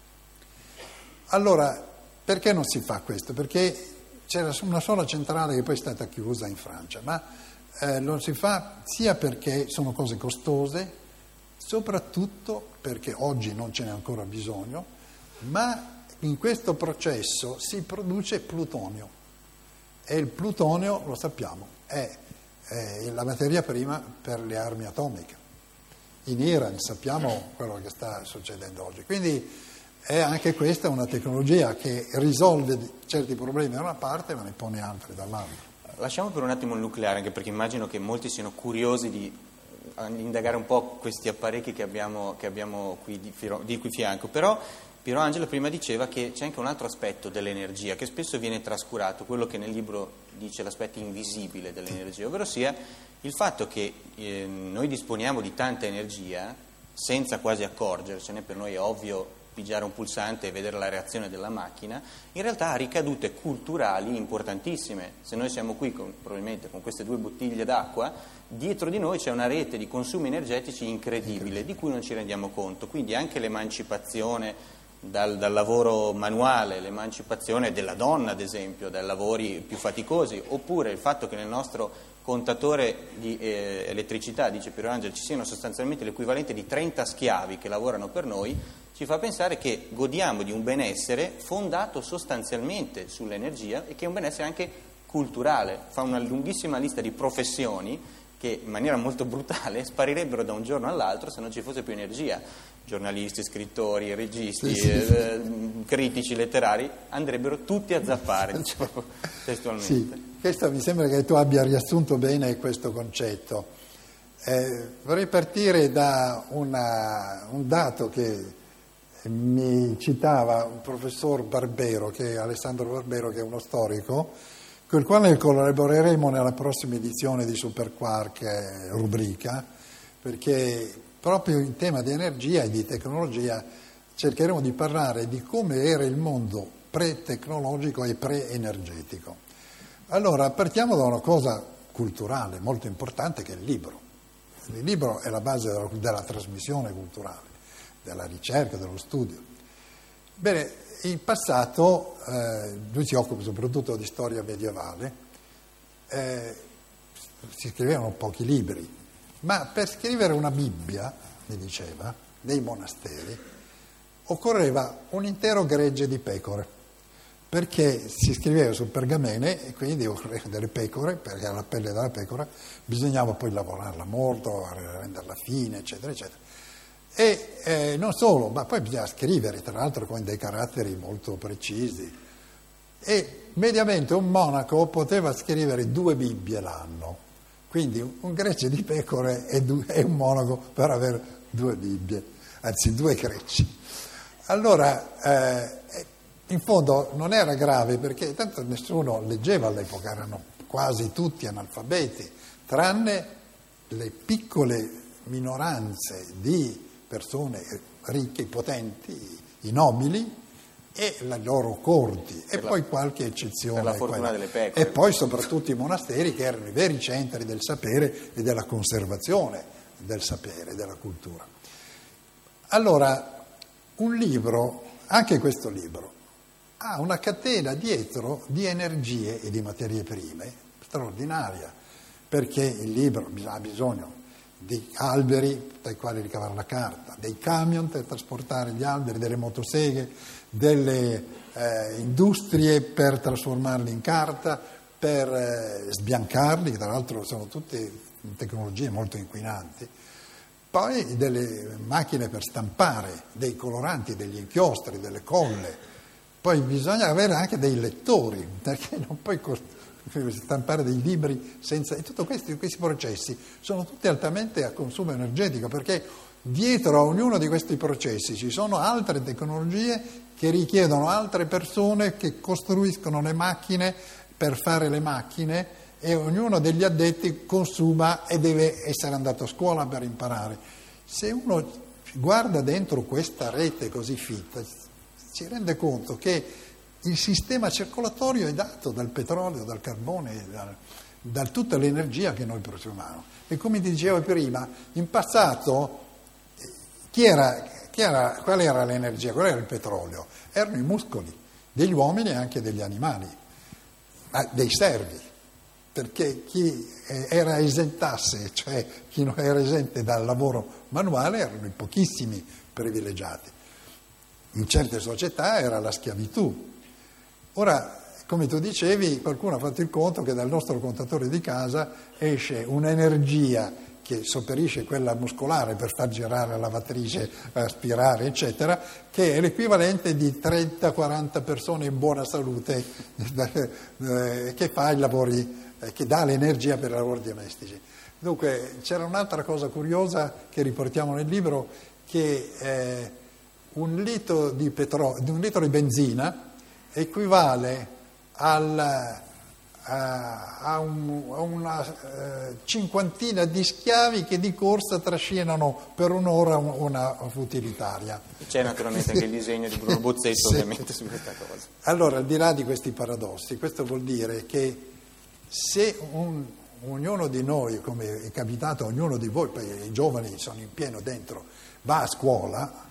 Allora, perché non si fa questo? Perché c'era una sola centrale che poi è stata chiusa in Francia, ma non si fa sia perché sono cose costose, soprattutto perché oggi non ce n'è ancora bisogno, ma in questo processo si produce plutonio e il plutonio, lo sappiamo, è la materia prima per le armi atomiche. In Iran sappiamo quello che sta succedendo oggi, quindi è anche questa una tecnologia che risolve certi problemi da una parte ma ne pone altri dall'altra. Lasciamo per un attimo il nucleare, anche perché immagino che molti siano curiosi di indagare un po' questi apparecchi che abbiamo qui di qui fianco, però Piero Angela prima diceva che c'è anche un altro aspetto dell'energia che spesso viene trascurato, quello che nel libro dice l'aspetto invisibile dell'energia, ovvero sia il fatto che noi disponiamo di tanta energia senza quasi accorgercene. Per noi è ovvio pigiare un pulsante e vedere la reazione della macchina, in realtà ha ricadute culturali importantissime. Se noi siamo qui probabilmente con queste 2 bottiglie d'acqua, dietro di noi c'è una rete di consumi energetici incredibile di cui non ci rendiamo conto, quindi anche l'emancipazione dal lavoro manuale, l'emancipazione della donna ad esempio, dai lavori più faticosi, oppure il fatto che nel nostro contatore di elettricità, dice Piero Angela, ci siano sostanzialmente l'equivalente di 30 schiavi che lavorano per noi, ci fa pensare che godiamo di un benessere fondato sostanzialmente sull'energia e che è un benessere anche culturale. Fa una lunghissima lista di professioni che in maniera molto brutale sparirebbero da un giorno all'altro se non ci fosse più energia. Giornalisti, scrittori, registi, critici letterari andrebbero tutti a zappare, diciamo, testualmente. Sì, questo mi sembra che tu abbia riassunto bene questo concetto. Vorrei partire da un dato che mi citava un professor Barbero, Alessandro Barbero, che è uno storico, con il quale collaboreremo nella prossima edizione di Superquark rubrica, perché proprio in tema di energia e di tecnologia cercheremo di parlare di come era il mondo pre-tecnologico e pre-energetico. Allora, partiamo da una cosa culturale molto importante che è il libro. Il libro è la base della trasmissione culturale, della ricerca, dello studio. Bene, in passato, lui si occupa soprattutto di storia medievale, si scrivevano pochi libri, ma per scrivere una Bibbia, mi diceva, nei monasteri, occorreva un intero gregge di pecore, perché si scriveva su pergamene e quindi occorreva delle pecore, perché la pelle della pecora bisognava poi lavorarla molto, renderla fine, eccetera, eccetera. E non solo, ma poi bisogna scrivere, tra l'altro con dei caratteri molto precisi. e mediamente un monaco poteva scrivere 2 Bibbie l'anno, quindi un greccio di pecore e un monaco per avere 2 Bibbie, anzi 2 grecci. Allora, in fondo non era grave perché tanto nessuno leggeva all'epoca, erano quasi tutti analfabeti, tranne le piccole minoranze di persone ricche, potenti, i nobili e le loro corti, e poi qualche eccezione. Per la fortuna delle pecore. E poi soprattutto i monasteri, che erano i veri centri del sapere e della conservazione del sapere, della cultura. Allora, un libro, anche questo libro, ha una catena dietro di energie e di materie prime straordinaria, perché il libro ha bisogno di alberi dai quali ricavare la carta, dei camion per trasportare gli alberi, delle motoseghe, delle industrie per trasformarli in carta, per sbiancarli, che tra l'altro sono tutte tecnologie molto inquinanti, poi delle macchine per stampare, dei coloranti, degli inchiostri, delle colle, poi bisogna avere anche dei lettori, perché non puoi stampare dei libri senza... E tutti questi processi sono tutti altamente a consumo energetico, perché dietro a ognuno di questi processi ci sono altre tecnologie che richiedono altre persone che costruiscono le macchine per fare le macchine, e ognuno degli addetti consuma e deve essere andato a scuola per imparare. Se uno guarda dentro questa rete così fitta, si rende conto che il sistema circolatorio è dato dal petrolio, dal carbone, da tutta l'energia che noi produciamo. E come ti dicevo prima, in passato qual era l'energia? Qual era il petrolio? Erano i muscoli degli uomini e anche degli animali, dei servi, perché chi era esentasse, cioè chi non era esente dal lavoro manuale, erano i pochissimi privilegiati. In certe società era la schiavitù. Ora, come tu dicevi, qualcuno ha fatto il conto che dal nostro contatore di casa esce un'energia che sopperisce quella muscolare per far girare la lavatrice, aspirare, eccetera, che è l'equivalente di 30-40 persone in buona salute che fa i lavori, che dà l'energia per i lavori domestici. Dunque, c'era un'altra cosa curiosa che riportiamo nel libro, che un litro di benzina equivale a una cinquantina di schiavi che di corsa trascinano per un'ora una utilitaria. C'è naturalmente anche il disegno di Bruno Bozzetto, sì, ovviamente, su questa cosa. Allora, al di là di questi paradossi, questo vuol dire che se ognuno di noi, come è capitato a ognuno di voi, poi i giovani sono in pieno dentro, va a scuola,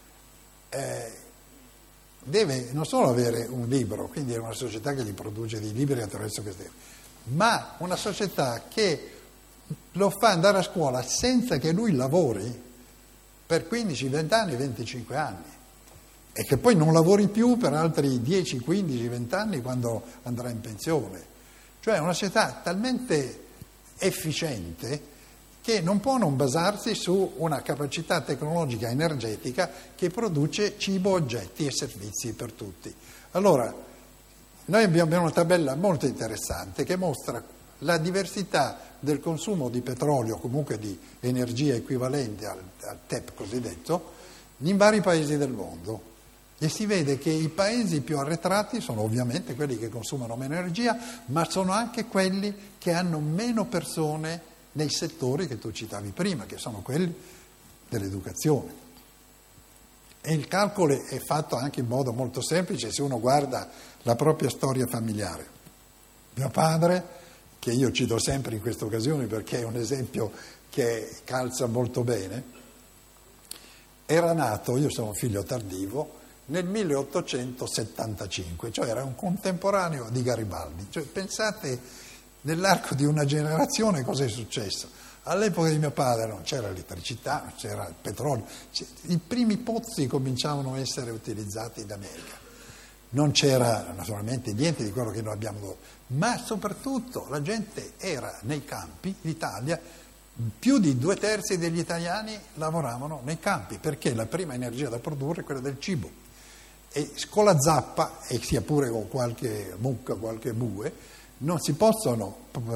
deve non solo avere un libro, quindi è una società che gli produce dei libri attraverso questi, ma una società che lo fa andare a scuola senza che lui lavori per 15, 20 anni, 25 anni, e che poi non lavori più per altri 10, 15, 20 anni quando andrà in pensione. Cioè una società talmente efficiente che non può non basarsi su una capacità tecnologica energetica che produce cibo, oggetti e servizi per tutti. Allora, noi abbiamo una tabella molto interessante che mostra la diversità del consumo di petrolio, comunque di energia equivalente al TEP cosiddetto, in vari paesi del mondo. E si vede che i paesi più arretrati sono ovviamente quelli che consumano meno energia, ma sono anche quelli che hanno meno persone nei settori che tu citavi prima, che sono quelli dell'educazione. E il calcolo è fatto anche in modo molto semplice se uno guarda la propria storia familiare. Mio padre, che io cito sempre in queste occasioni perché è un esempio che calza molto bene, era nato, io sono figlio tardivo, nel 1875, cioè era un contemporaneo di Garibaldi. Cioè, pensate, nell'arco di una generazione cosa è successo? All'epoca di mio padre non c'era elettricità, non c'era il petrolio, i primi pozzi cominciavano a essere utilizzati in America. Non c'era naturalmente niente di quello che noi abbiamo dopo, ma soprattutto la gente era nei campi, l'Italia, più di 2/3 degli italiani lavoravano nei campi, perché la prima energia da produrre è quella del cibo. E con la zappa, e sia pure con qualche mucca, qualche bue, non si possono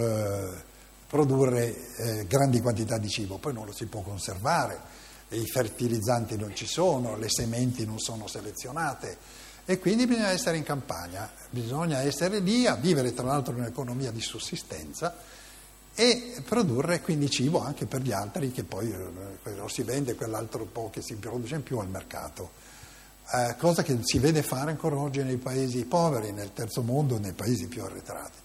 produrre grandi quantità di cibo, poi non lo si può conservare, i fertilizzanti non ci sono, le sementi non sono selezionate e quindi bisogna essere in campagna, bisogna essere lì a vivere tra l'altro in un'economia di sussistenza e produrre quindi cibo anche per gli altri che poi lo si vende, quell'altro po' che si produce in più al mercato. Cosa che si vede fare ancora oggi nei paesi poveri, nel terzo mondo, nei paesi più arretrati.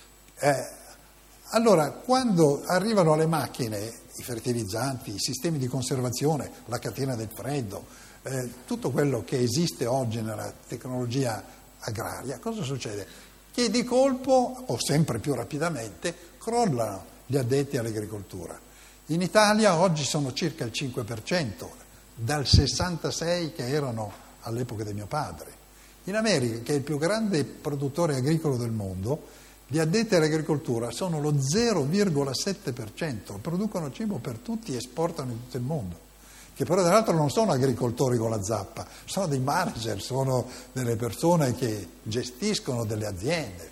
Allora, quando arrivano le macchine, i fertilizzanti, i sistemi di conservazione, la catena del freddo, tutto quello che esiste oggi nella tecnologia agraria, cosa succede? Che di colpo, o sempre più rapidamente, crollano gli addetti all'agricoltura. In Italia oggi sono circa il 5%, dal 66% che erano all'epoca di mio padre. In America, che è il più grande produttore agricolo del mondo, gli addetti all'agricoltura sono lo 0,7%, producono cibo per tutti e esportano in tutto il mondo, che però tra l'altro non sono agricoltori con la zappa, sono dei manager, sono delle persone che gestiscono delle aziende.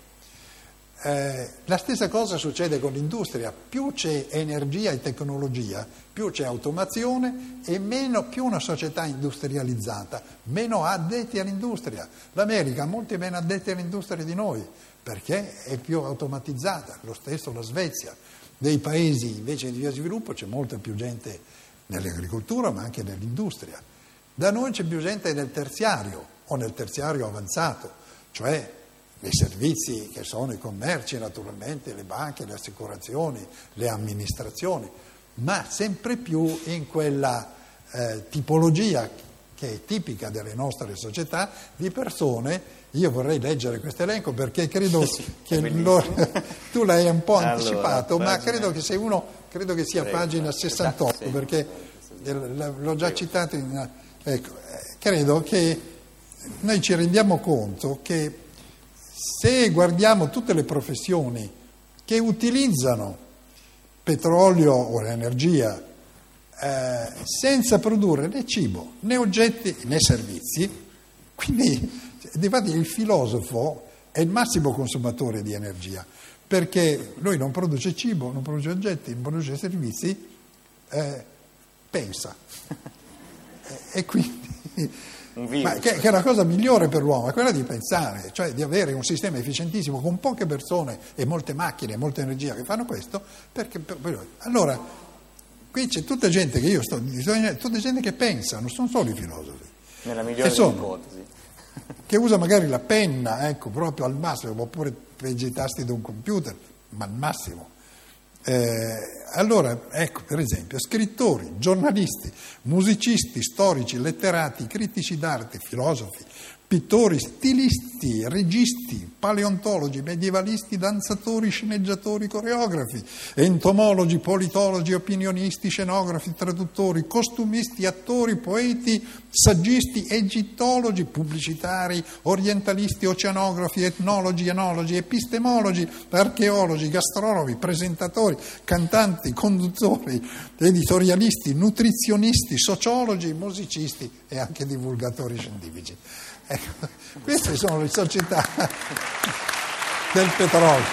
La stessa cosa succede con l'industria, più c'è energia e tecnologia, più c'è automazione e più una società industrializzata, meno addetti all'industria. L'America ha molti meno addetti all'industria di noi, perché è più automatizzata, lo stesso la Svezia. Nei paesi invece di via sviluppo c'è molta più gente nell'agricoltura ma anche nell'industria. Da noi c'è più gente nel terziario o nel terziario avanzato, cioè nei servizi che sono i commerci naturalmente, le banche, le assicurazioni, le amministrazioni, ma sempre più in quella tipologia che è tipica delle nostre società di persone. Io vorrei leggere questo elenco perché credo che tu l'hai un po' anticipato, ma credo che credo che sia pagina 68, perché l'ho già citato. Credo che noi ci rendiamo conto che se guardiamo tutte le professioni che utilizzano petrolio o l'energia senza produrre né cibo, né oggetti, né servizi, quindi infatti il filosofo è il massimo consumatore di energia, perché lui non produce cibo, non produce oggetti, non produce servizi, pensa. E quindi... Ma che è la cosa migliore per l'uomo, è quella di pensare, cioè di avere un sistema efficientissimo con poche persone e molte macchine e molta energia che fanno questo, allora qui c'è tutta gente che tutta gente che pensa, non sono solo i filosofi. Nella migliore delle ipotesi. Che usa magari la penna, ecco, proprio al massimo, oppure peggi i tasti di un computer, ma al massimo. Allora, ecco, per esempio, scrittori, giornalisti, musicisti, storici, letterati, critici d'arte, filosofi, pittori, stilisti, registi, paleontologi, medievalisti, danzatori, sceneggiatori, coreografi, entomologi, politologi, opinionisti, scenografi, traduttori, costumisti, attori, poeti, saggisti, egittologi, pubblicitari, orientalisti, oceanografi, etnologi, enologi, epistemologi, archeologi, gastronomi, presentatori, cantanti, conduttori, editorialisti, nutrizionisti, sociologi, musicisti e anche divulgatori scientifici. Ecco, queste sono le società del petrolio.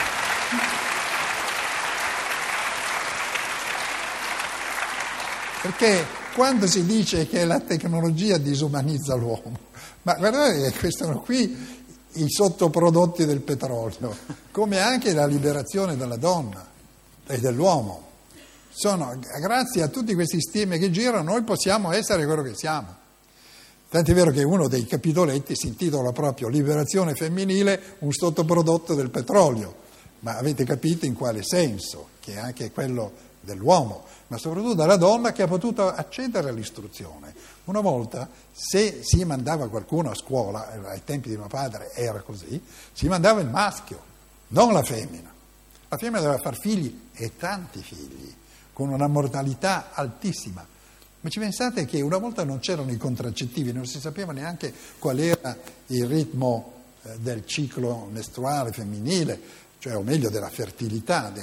Perché quando si dice che la tecnologia disumanizza l'uomo, ma guardate che questi sono qui i sottoprodotti del petrolio, come anche la liberazione della donna e dell'uomo. Grazie a tutti questi sistemi che girano noi possiamo essere quello che siamo. Tant'è vero che uno dei capitoletti si intitola proprio Liberazione femminile, un sottoprodotto del petrolio, ma avete capito in quale senso, che è anche quello dell'uomo, ma soprattutto della donna che ha potuto accedere all'istruzione. Una volta, se si mandava qualcuno a scuola, ai tempi di mio padre era così, si mandava il maschio, non la femmina. La femmina doveva far figli e tanti figli, con una mortalità altissima. Ma ci pensate che una volta non c'erano i contraccettivi, non si sapeva neanche qual era il ritmo del ciclo mestruale femminile, cioè o meglio della fertilità,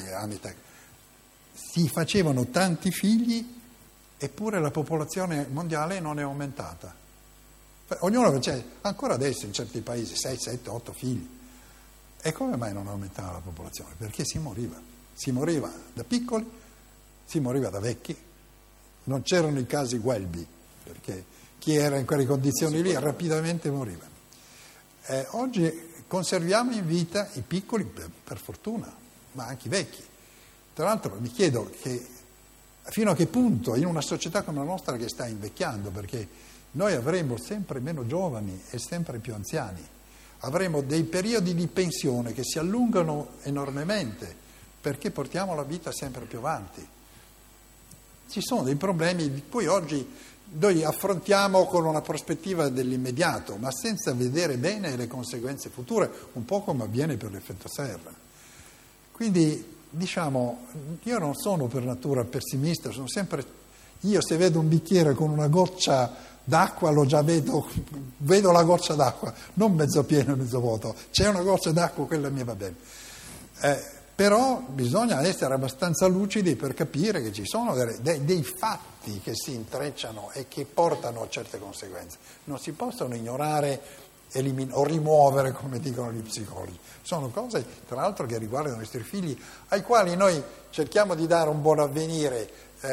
si facevano tanti figli eppure la popolazione mondiale non è aumentata. Ognuno faceva, ancora adesso in certi paesi, 6, 7, 8 figli. E come mai non aumentava la popolazione? Perché si moriva da piccoli, si moriva da vecchi, non c'erano i casi Welby, perché chi era in quelle condizioni lì rapidamente moriva. Oggi conserviamo in vita i piccoli, per fortuna, ma anche i vecchi. Tra l'altro mi chiedo fino a che punto in una società come la nostra che sta invecchiando, perché noi avremo sempre meno giovani e sempre più anziani, avremo dei periodi di pensione che si allungano enormemente perché portiamo la vita sempre più avanti. Ci sono dei problemi di cui oggi noi affrontiamo con una prospettiva dell'immediato, ma senza vedere bene le conseguenze future, un po' come avviene per l'effetto serra. Quindi, diciamo, io non sono per natura pessimista, sono sempre, io se vedo un bicchiere con una goccia d'acqua lo già vedo la goccia d'acqua, non mezzo pieno e mezzo vuoto, c'è una goccia d'acqua, quella mia va bene. Però bisogna essere abbastanza lucidi per capire che ci sono dei fatti che si intrecciano e che portano a certe conseguenze. Non si possono ignorare o rimuovere, come dicono gli psicologi. Sono cose, tra l'altro, che riguardano i nostri figli, ai quali noi cerchiamo di dare un buon avvenire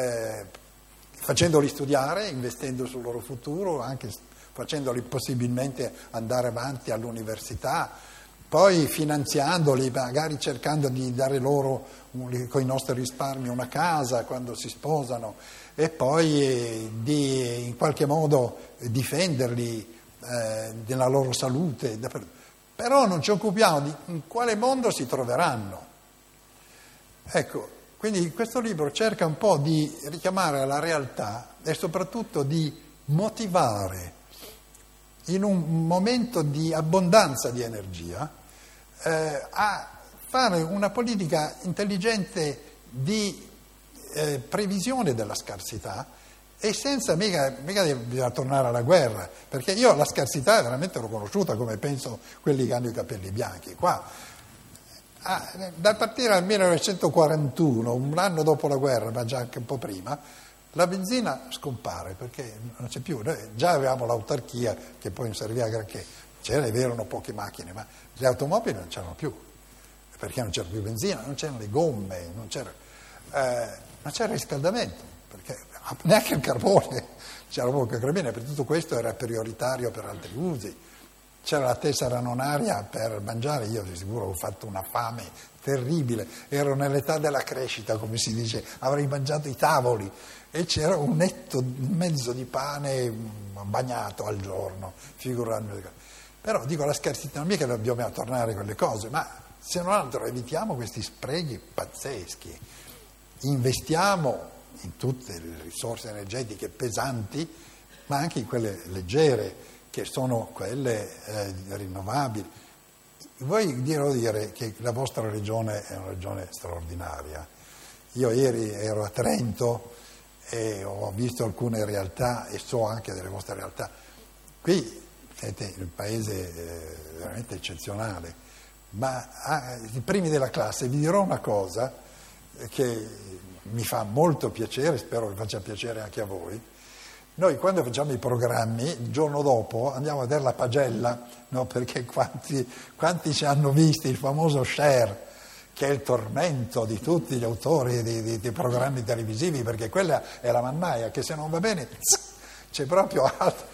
facendoli studiare, investendo sul loro futuro, anche facendoli possibilmente andare avanti all'università, poi finanziandoli, magari cercando di dare loro con i nostri risparmi una casa quando si sposano e poi di in qualche modo difenderli della loro salute. Però non ci occupiamo di in quale mondo si troveranno. Ecco, quindi questo libro cerca un po' di richiamare alla realtà e soprattutto di motivare in un momento di abbondanza di energia a fare una politica intelligente di previsione della scarsità e senza mica bisogna tornare alla guerra, perché io la scarsità veramente l'ho conosciuta come penso quelli che hanno i capelli bianchi. Qua, da partire dal 1941, un anno dopo la guerra, ma già anche un po' prima, la benzina scompare perché non c'è più. Noi già avevamo l'autarchia che poi non serviva a granché, c'erano poche macchine, ma le automobili non c'erano più, perché non c'era più benzina, non c'erano le gomme, non c'era riscaldamento, perché neanche il carbone, c'era poco carbone, per tutto questo era prioritario per altri usi. C'era la tessera nonaria per mangiare, io di sicuro ho fatto una fame terribile, ero nell'età della crescita, come si dice, avrei mangiato i tavoli e c'era un netto mezzo di pane bagnato al giorno, figurandomi. Però dico, la scarsità non è che dobbiamo tornare a quelle cose, ma se non altro evitiamo questi sprechi pazzeschi, investiamo in tutte le risorse energetiche pesanti, ma anche in quelle leggere, che sono quelle rinnovabili. Voi devo dire che la vostra regione è una regione straordinaria. Io ieri ero a Trento e ho visto alcune realtà e so anche delle vostre realtà. Qui siete un paese veramente eccezionale, ma i primi della classe vi dirò una cosa che mi fa molto piacere, spero che faccia piacere anche a voi. Noi quando facciamo i programmi, il giorno dopo andiamo a vedere la pagella, no? Perché quanti ci hanno visti il famoso share, che è il tormento di tutti gli autori di programmi televisivi, perché quella è la mannaia, che se non va bene c'è proprio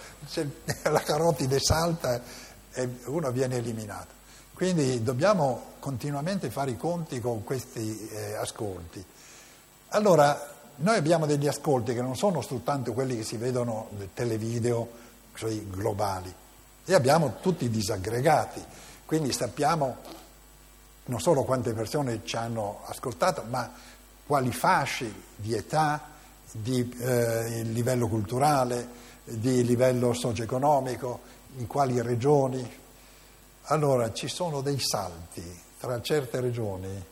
la carotide salta e uno viene eliminato. Quindi dobbiamo continuamente fare i conti con questi ascolti. Allora, noi abbiamo degli ascolti che non sono soltanto quelli che si vedono nel televideo, cioè globali, e abbiamo tutti disaggregati, quindi sappiamo non solo quante persone ci hanno ascoltato, ma quali fasce di età, di livello culturale, di livello socio-economico, in quali regioni. Allora ci sono dei salti tra certe regioni.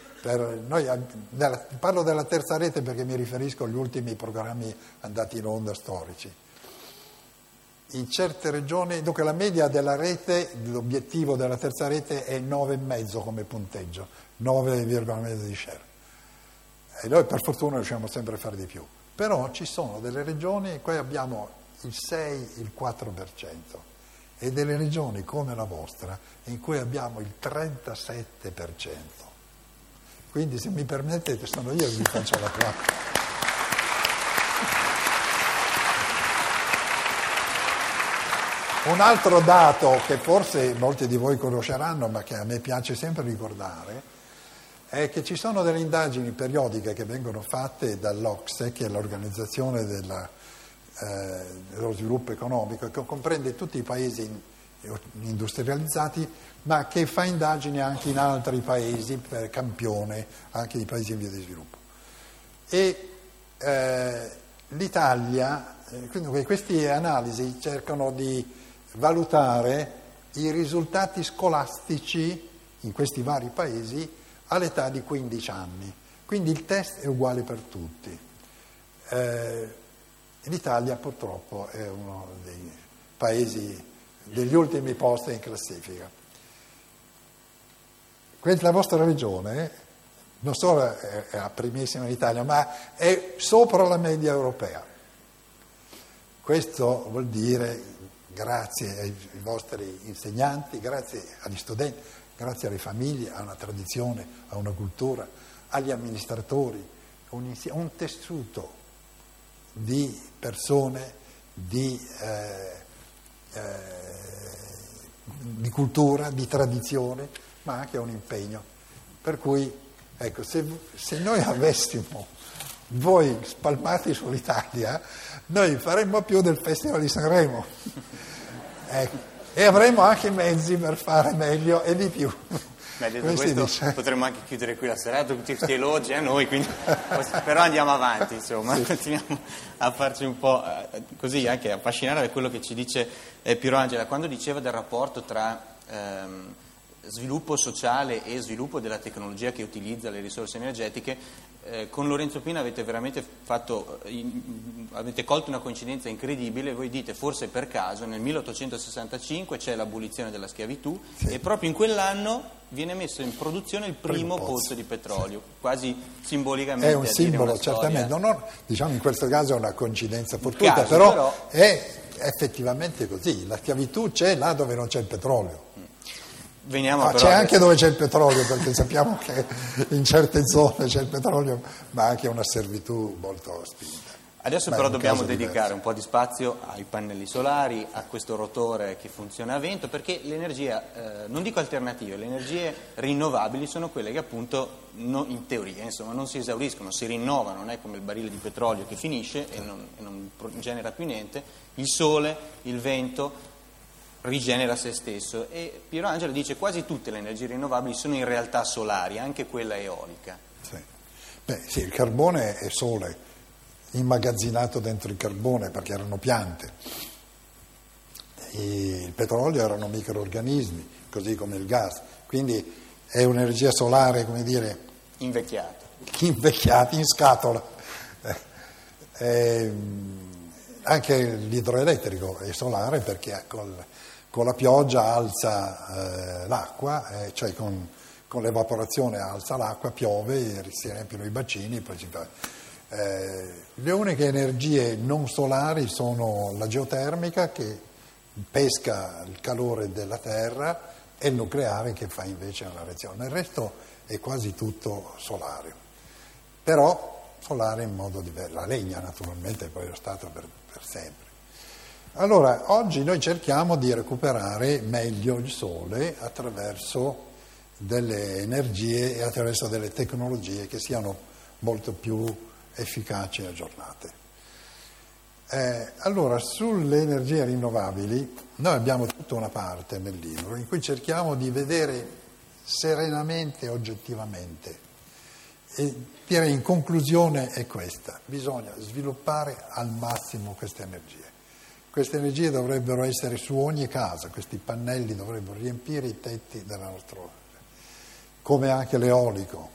Parlo della terza rete perché mi riferisco agli ultimi programmi andati in onda storici. In certe regioni, dunque la media della rete, l'obiettivo della terza rete è 9,5 come punteggio, 9,5 di share. E noi per fortuna riusciamo sempre a fare di più. Però ci sono delle regioni, qua abbiamo il 6, il 4%, e delle regioni come la vostra in cui abbiamo il 37%. Quindi se mi permettete sono io che vi faccio la classe. Un altro dato che forse molti di voi conosceranno, ma che a me piace sempre ricordare, è che ci sono delle indagini periodiche che vengono fatte dall'OCSE, che è l'Organizzazione dello Sviluppo Economico, che comprende tutti i paesi industrializzati, ma che fa indagini anche in altri paesi, per campione, anche i paesi in via di sviluppo. E l'Italia, quindi queste analisi cercano di valutare i risultati scolastici in questi vari paesi all'età di 15 anni. Quindi il test è uguale per tutti. L'Italia purtroppo è uno dei paesi degli ultimi posti in classifica. La vostra regione non solo è la primissima in Italia, ma è sopra la media europea. Questo vuol dire grazie ai vostri insegnanti, grazie agli studenti, grazie alle famiglie, a una tradizione, a una cultura, agli amministratori, un tessuto di persone, di cultura, di tradizione, ma anche un impegno. Per cui, ecco, se noi avessimo voi spalmati sull'Italia, noi faremmo più del Festival di Sanremo. Ecco. E avremo anche i mezzi per fare meglio e di più. Beh, detto questo, potremmo anche chiudere qui la serata, tutti questi elogi a noi, quindi, però andiamo avanti, insomma, sì. Continuiamo a farci un po' così, anche affascinare da quello che ci dice Piero Angela, quando diceva del rapporto tra sviluppo sociale e sviluppo della tecnologia che utilizza le risorse energetiche. Con Lorenzo Pina avete veramente avete colto una coincidenza incredibile. Voi dite, forse per caso, nel 1865 c'è l'abolizione della schiavitù, sì, e proprio in quell'anno viene messo in produzione il primo pozzo di petrolio, sì, quasi simbolicamente. È un simbolo, certamente, diciamo in questo caso è una coincidenza fortuita, però è effettivamente così, la schiavitù c'è là dove non c'è il petrolio. C'è anche dove c'è il petrolio, perché sappiamo che in certe zone c'è il petrolio, ma anche una servitù molto spinta. Adesso però dobbiamo dedicare un po' di spazio ai pannelli solari, a questo rotore che funziona a vento, perché l'energia, non dico alternative, le energie rinnovabili sono quelle che appunto in teoria insomma, non si esauriscono, si rinnovano, non è come il barile di petrolio che finisce e non genera più niente. Il sole, il vento rigenera se stesso, e Piero Angela dice quasi tutte le energie rinnovabili sono in realtà solari, anche quella eolica. Sì. Beh, sì, il carbone è sole, immagazzinato dentro il carbone perché erano piante, e il petrolio erano microorganismi, così come il gas, quindi è un'energia solare, come dire, invecchiata in scatola. Anche l'idroelettrico è solare perché con la pioggia alza l'acqua, cioè con l'evaporazione alza l'acqua, piove, si riempiono i bacini, poi si fa. Le uniche energie non solari sono la geotermica, che pesca il calore della terra, e il nucleare, che fa invece una reazione. Il resto è quasi tutto solare, però solare in modo diverso. La legna naturalmente poi è stato per sempre. Allora, oggi noi cerchiamo di recuperare meglio il sole attraverso delle energie e attraverso delle tecnologie che siano molto più efficaci e aggiornate. Allora, sulle energie rinnovabili noi abbiamo tutta una parte nel libro in cui cerchiamo di vedere serenamente e oggettivamente, e direi in conclusione è questa: bisogna sviluppare al massimo queste energie. Queste energie dovrebbero essere su ogni casa, questi pannelli dovrebbero riempire i tetti della nostra casa, come anche l'eolico,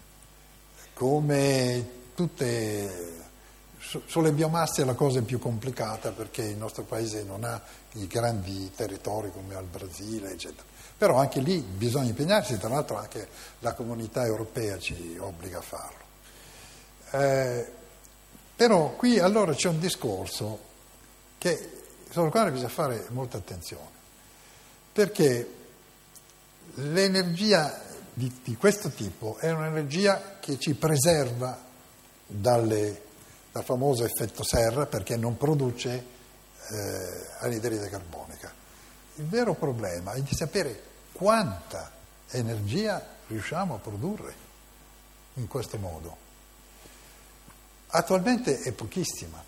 come tutte. Sulle biomasse la cosa è più complicata perché il nostro paese non ha i grandi territori come al Brasile, eccetera. Però anche lì bisogna impegnarsi, tra l'altro anche la comunità europea ci obbliga a farlo. Però qui allora c'è un discorso sulla quale bisogna fare molta attenzione, perché l'energia di questo tipo è un'energia che ci preserva dal famoso effetto serra, perché non produce anidride carbonica. Il vero problema è di sapere quanta energia riusciamo a produrre in questo modo. Attualmente è pochissima.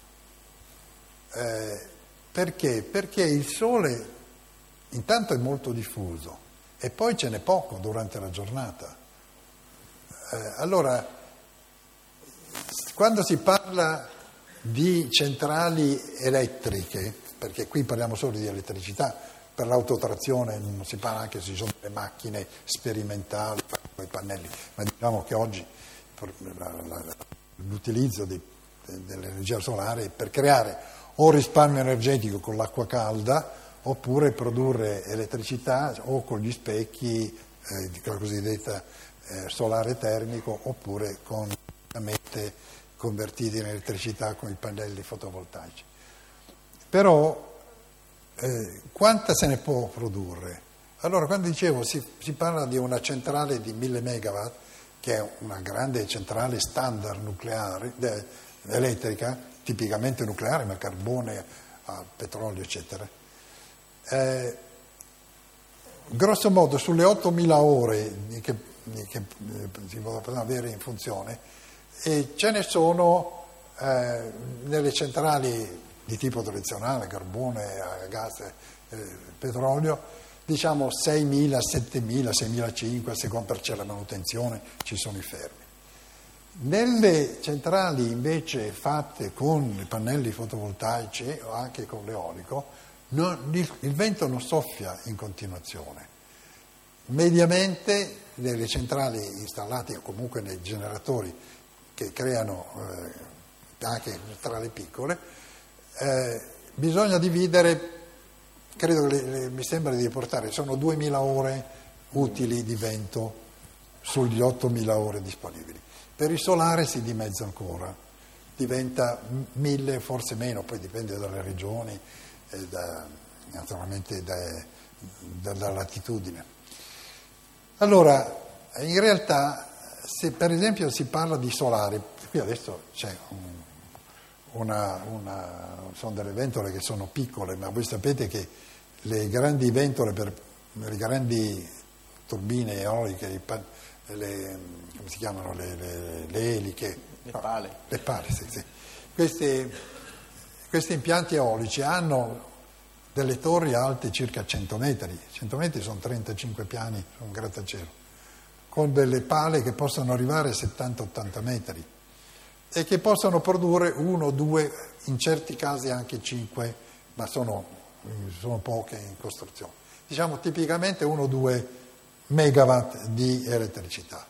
Perché? Perché il Sole intanto è molto diffuso e poi ce n'è poco durante la giornata. Allora, quando si parla di centrali elettriche, perché qui parliamo solo di elettricità, per l'autotrazione non si parla, anche se ci sono delle macchine sperimentali con i pannelli, ma diciamo che oggi l'utilizzo dell'energia solare è per creare o risparmio energetico con l'acqua calda, oppure produrre elettricità o con gli specchi, la cosiddetta solare termico, oppure con mente convertiti in elettricità con i pannelli fotovoltaici. Però quanta se ne può produrre? Allora, quando dicevo si parla di una centrale di 1000 megawatt, che è una grande centrale standard nucleare, elettrica, tipicamente nucleare, ma carbone, petrolio, eccetera. Grosso modo sulle 8.000 ore che si possono avere in funzione, ce ne sono nelle centrali di tipo tradizionale, carbone, gas, petrolio, diciamo 6.000, 7.000, 6.500, a seconda, per c'è la manutenzione, ci sono i fermi. Nelle centrali invece fatte con i pannelli fotovoltaici o anche con l'eolico, il vento non soffia in continuazione. Mediamente nelle centrali installate o comunque nei generatori che creano anche centrali piccole, bisogna dividere, credo che mi sembra di riportare, sono 2.000 ore utili di vento sugli 8.000 ore disponibili. Per il solare si dimezza ancora, diventa 1.000, forse meno, poi dipende dalle regioni, naturalmente dalla latitudine. Allora, in realtà, se per esempio si parla di solare, qui adesso c'è sono delle ventole che sono piccole, ma voi sapete che le grandi ventole per le grandi turbine eoliche, come si chiamano, le eliche? Le pale. Le pale, sì. Questi impianti eolici hanno delle torri alte circa 100 metri. 100 metri sono 35 piani, sono un grattacielo, con delle pale che possono arrivare a 70-80 metri e che possono produrre 1, 2, in certi casi anche 5, ma sono poche in costruzione. Diciamo tipicamente 1-2 megawatt di elettricità.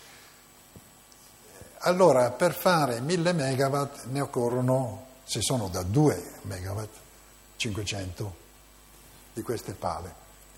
Allora, per fare 1000 megawatt ne occorrono, se sono da 2 megawatt, 500 di queste pale.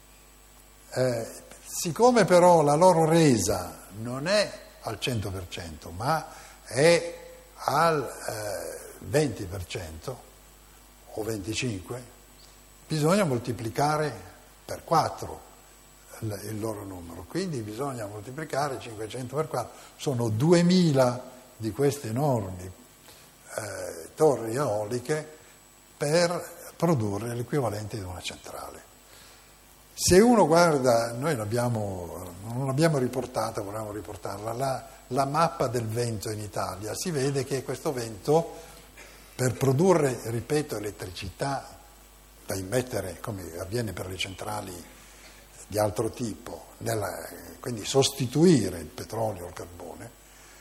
Siccome però la loro resa non è al 100%, ma è al 20% o 25%, bisogna moltiplicare per 4 il loro numero. Quindi bisogna moltiplicare 500 per 4, sono 2000 di queste enormi torri eoliche per produrre l'equivalente di una centrale. Se uno guarda, noi non l'abbiamo riportata, volevamo riportarla, la mappa del vento in Italia, si vede che questo vento, per produrre, ripeto, elettricità da immettere, come avviene per le centrali di altro tipo, quindi sostituire il petrolio o il carbone,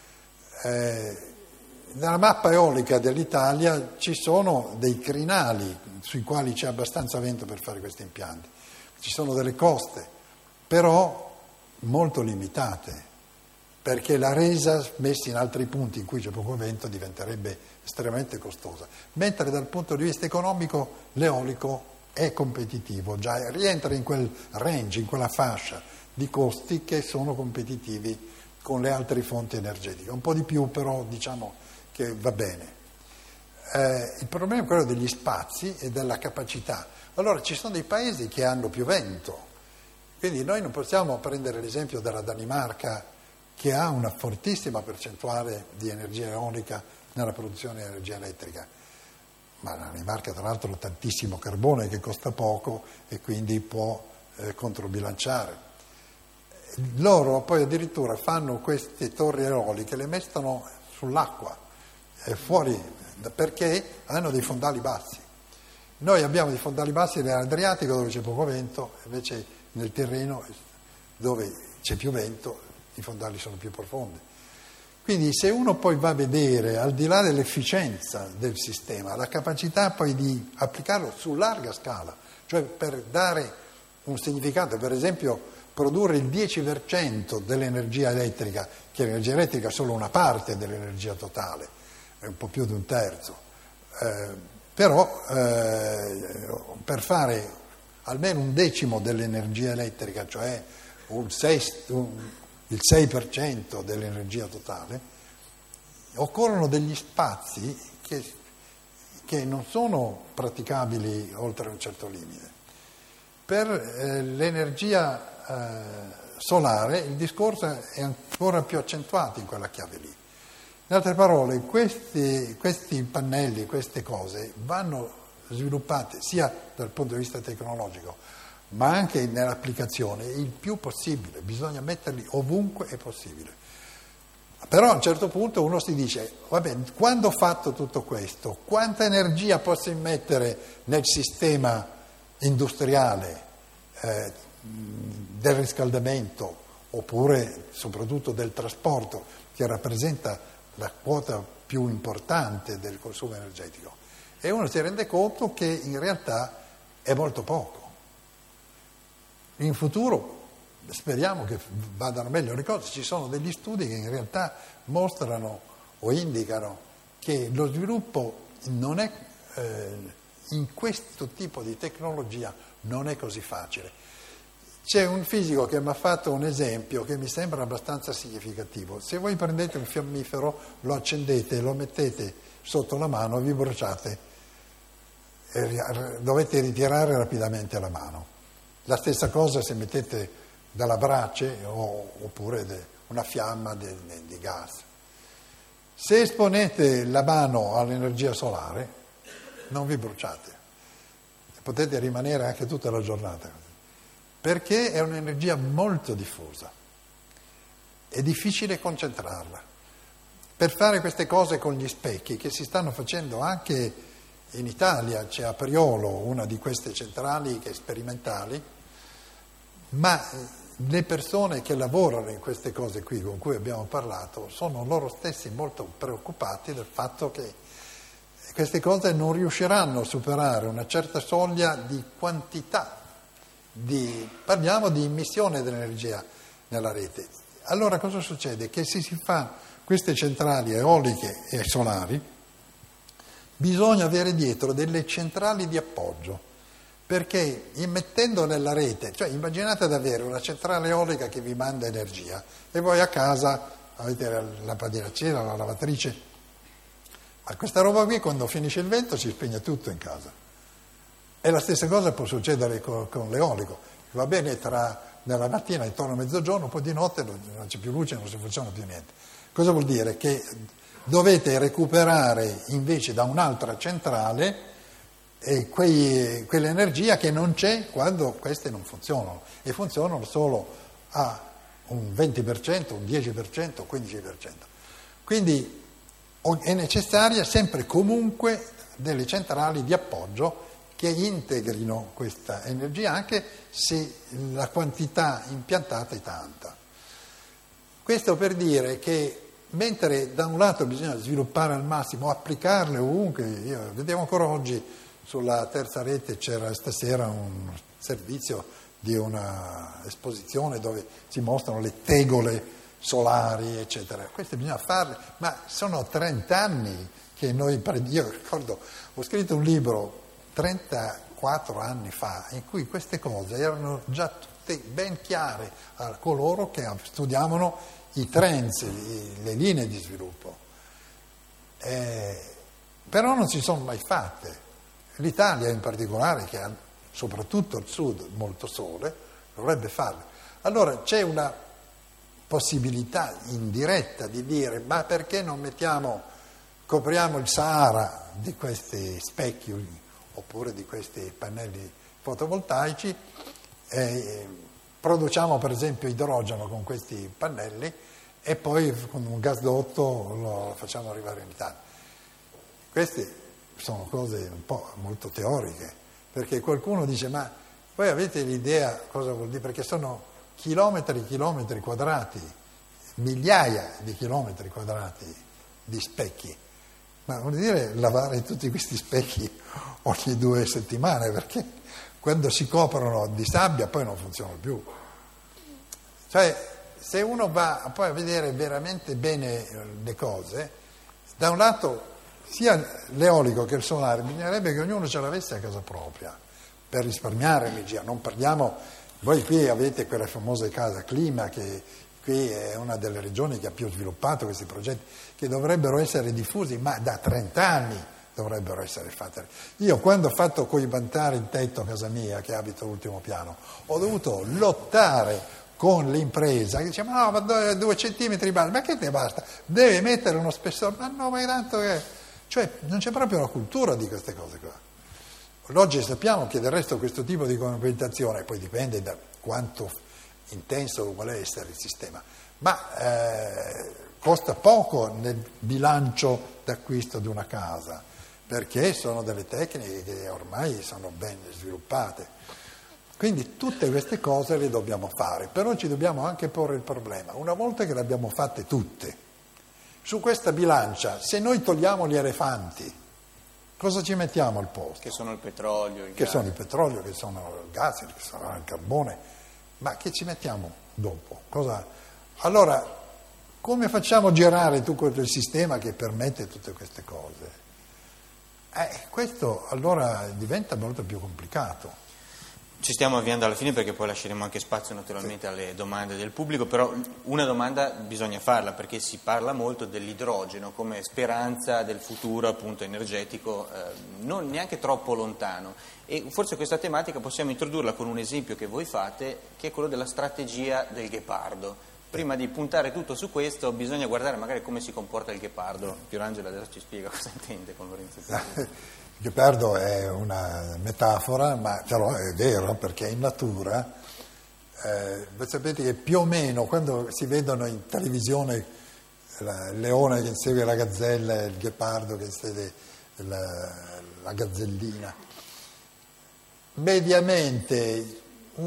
nella mappa eolica dell'Italia ci sono dei crinali sui quali c'è abbastanza vento per fare questi impianti. Ci sono delle coste, però molto limitate, perché la resa messa in altri punti in cui c'è poco vento diventerebbe estremamente costosa. Mentre dal punto di vista economico l'eolico è competitivo, già rientra in quel range, in quella fascia di costi che sono competitivi con le altre fonti energetiche. Un po' di più, però diciamo che va bene. il problema è quello degli spazi e della capacità. Allora ci sono dei paesi che hanno più vento, quindi noi non possiamo prendere l'esempio della Danimarca, che ha una fortissima percentuale di energia eolica nella produzione di energia elettrica, ma la Danimarca tra l'altro ha tantissimo carbone che costa poco e quindi può controbilanciare. Loro poi addirittura fanno queste torri eoliche, le mettono sull'acqua, fuori, perché hanno dei fondali bassi. Noi abbiamo dei fondali bassi nell'Adriatico dove c'è poco vento, invece nel Tirreno dove c'è più vento i fondali sono più profondi. Quindi se uno poi va a vedere, al di là dell'efficienza del sistema, la capacità poi di applicarlo su larga scala, cioè per dare un significato, per esempio produrre il 10% dell'energia elettrica, che l'energia elettrica è solo una parte dell'energia totale, è un po' più di un terzo, però per fare almeno un decimo dell'energia elettrica, cioè il 6% dell'energia totale, occorrono degli spazi che non sono praticabili oltre un certo limite. Per l'energia solare il discorso è ancora più accentuato in quella chiave lì. In altre parole, questi pannelli, queste cose vanno sviluppate sia dal punto di vista tecnologico, ma anche nell'applicazione il più possibile, bisogna metterli ovunque è possibile. Però a un certo punto uno si dice, va bene, quando ho fatto tutto questo, quanta energia posso immettere nel sistema industriale del riscaldamento oppure soprattutto del trasporto, che rappresenta la quota più importante del consumo energetico? E uno si rende conto che in realtà è molto poco. In futuro speriamo che vadano meglio le cose. Ci sono degli studi che in realtà mostrano o indicano che lo sviluppo non è in questo tipo di tecnologia non è così facile. C'è un fisico che mi ha fatto un esempio che mi sembra abbastanza significativo. Se voi prendete un fiammifero, lo accendete e lo mettete sotto la mano, vi bruciate e dovete ritirare rapidamente la mano. La stessa cosa se mettete dalla brace oppure una fiamma di gas. Se esponete la mano all'energia solare, non vi bruciate. Potete rimanere anche tutta la giornata, perché è un'energia molto diffusa. È difficile concentrarla. Per fare queste cose con gli specchi, che si stanno facendo anche in Italia, c'è a Priolo una di queste centrali che è sperimentali, ma le persone che lavorano in queste cose qui con cui abbiamo parlato sono loro stessi molto preoccupati del fatto che queste cose non riusciranno a superare una certa soglia di quantità, parliamo di immissione dell'energia nella rete. Allora cosa succede? Che se si fa queste centrali eoliche e solari, bisogna avere dietro delle centrali di appoggio, perché immettendo nella rete, cioè immaginate ad avere una centrale eolica che vi manda energia e voi a casa avete la lampadina accesa, la lavatrice, ma questa roba qui quando finisce il vento si spegne tutto in casa. E la stessa cosa può succedere con l'eolico, va bene nella mattina intorno a mezzogiorno, poi di notte non c'è più luce, non si funziona più niente. Cosa vuol dire? Che dovete recuperare invece da un'altra centrale quell'energia che non c'è quando queste non funzionano, e funzionano solo a un 20%, un 10%, un 15%. Quindi è necessaria sempre comunque delle centrali di appoggio che integrino questa energia, anche se la quantità impiantata è tanta. Questo per dire che mentre da un lato bisogna sviluppare al massimo, applicarle ovunque, io vedevo ancora oggi sulla terza rete c'era stasera un servizio di una esposizione dove si mostrano le tegole solari, eccetera. Queste bisogna farle, ma sono 30 anni che noi io ricordo, ho scritto un libro 34 anni fa in cui queste cose erano già tutte ben chiare a coloro che studiavano i trends, le linee di sviluppo. però non si sono mai fatte. L'Italia in particolare, che ha soprattutto il sud molto sole, dovrebbe farle. Allora c'è una possibilità indiretta di dire: ma perché non copriamo il Sahara di questi specchi oppure di questi pannelli fotovoltaici, produciamo per esempio idrogeno con questi pannelli e poi con un gasdotto lo facciamo arrivare in Italia. Queste sono cose un po' molto teoriche, perché qualcuno dice: ma voi avete l'idea cosa vuol dire? Perché sono chilometri e chilometri quadrati, migliaia di chilometri quadrati di specchi. Ma vuol dire lavare tutti questi specchi ogni 2 settimane, perché quando si coprono di sabbia poi non funzionano più. Cioè, se uno va poi a vedere veramente bene le cose, da un lato sia l'eolico che il solare bisognerebbe che ognuno ce l'avesse a casa propria per risparmiare energia. Non parliamo, voi qui avete quelle famose case clima, che qui è una delle regioni che ha più sviluppato questi progetti, che dovrebbero essere diffusi, ma da 30 anni dovrebbero essere fatti. Io quando ho fatto coibantare il tetto a casa mia, che abito all'ultimo piano, ho dovuto lottare con l'impresa che diceva: no, ma 2 centimetri basta, ma che te basta? Deve mettere uno spessore, ma no, ma tanto che... Cioè non c'è proprio la cultura di queste cose qua. Oggi sappiamo che del resto questo tipo di coibentazione poi dipende da quanto intenso vuole essere il sistema, ma costa poco nel bilancio d'acquisto di una casa, perché sono delle tecniche che ormai sono ben sviluppate. Quindi tutte queste cose le dobbiamo fare, però ci dobbiamo anche porre il problema: una volta che le abbiamo fatte tutte, su questa bilancia, se noi togliamo gli elefanti, cosa ci mettiamo al posto? Che sono il petrolio, il gas. Che sono il petrolio, che sono il gas, che sono il carbone, ma che ci mettiamo dopo? Allora, come facciamo a girare tutto il sistema che permette tutte queste cose? Questo allora diventa molto più complicato. Ci stiamo avviando alla fine, perché poi lasceremo anche spazio naturalmente alle domande del pubblico, però una domanda bisogna farla, perché si parla molto dell'idrogeno come speranza del futuro appunto energetico, non neanche troppo lontano, e forse questa tematica possiamo introdurla con un esempio che voi fate, che è quello della strategia del ghepardo. Prima di puntare tutto su questo bisogna guardare magari come si comporta il ghepardo. Pierangelo adesso ci spiega cosa intende con Lorenzo Pietro. Il ghepardo è una metafora, ma però è vero, perché in natura, voi sapete che più o meno quando si vedono in televisione il leone che insegue la gazzella e il ghepardo che insegue la gazzellina, mediamente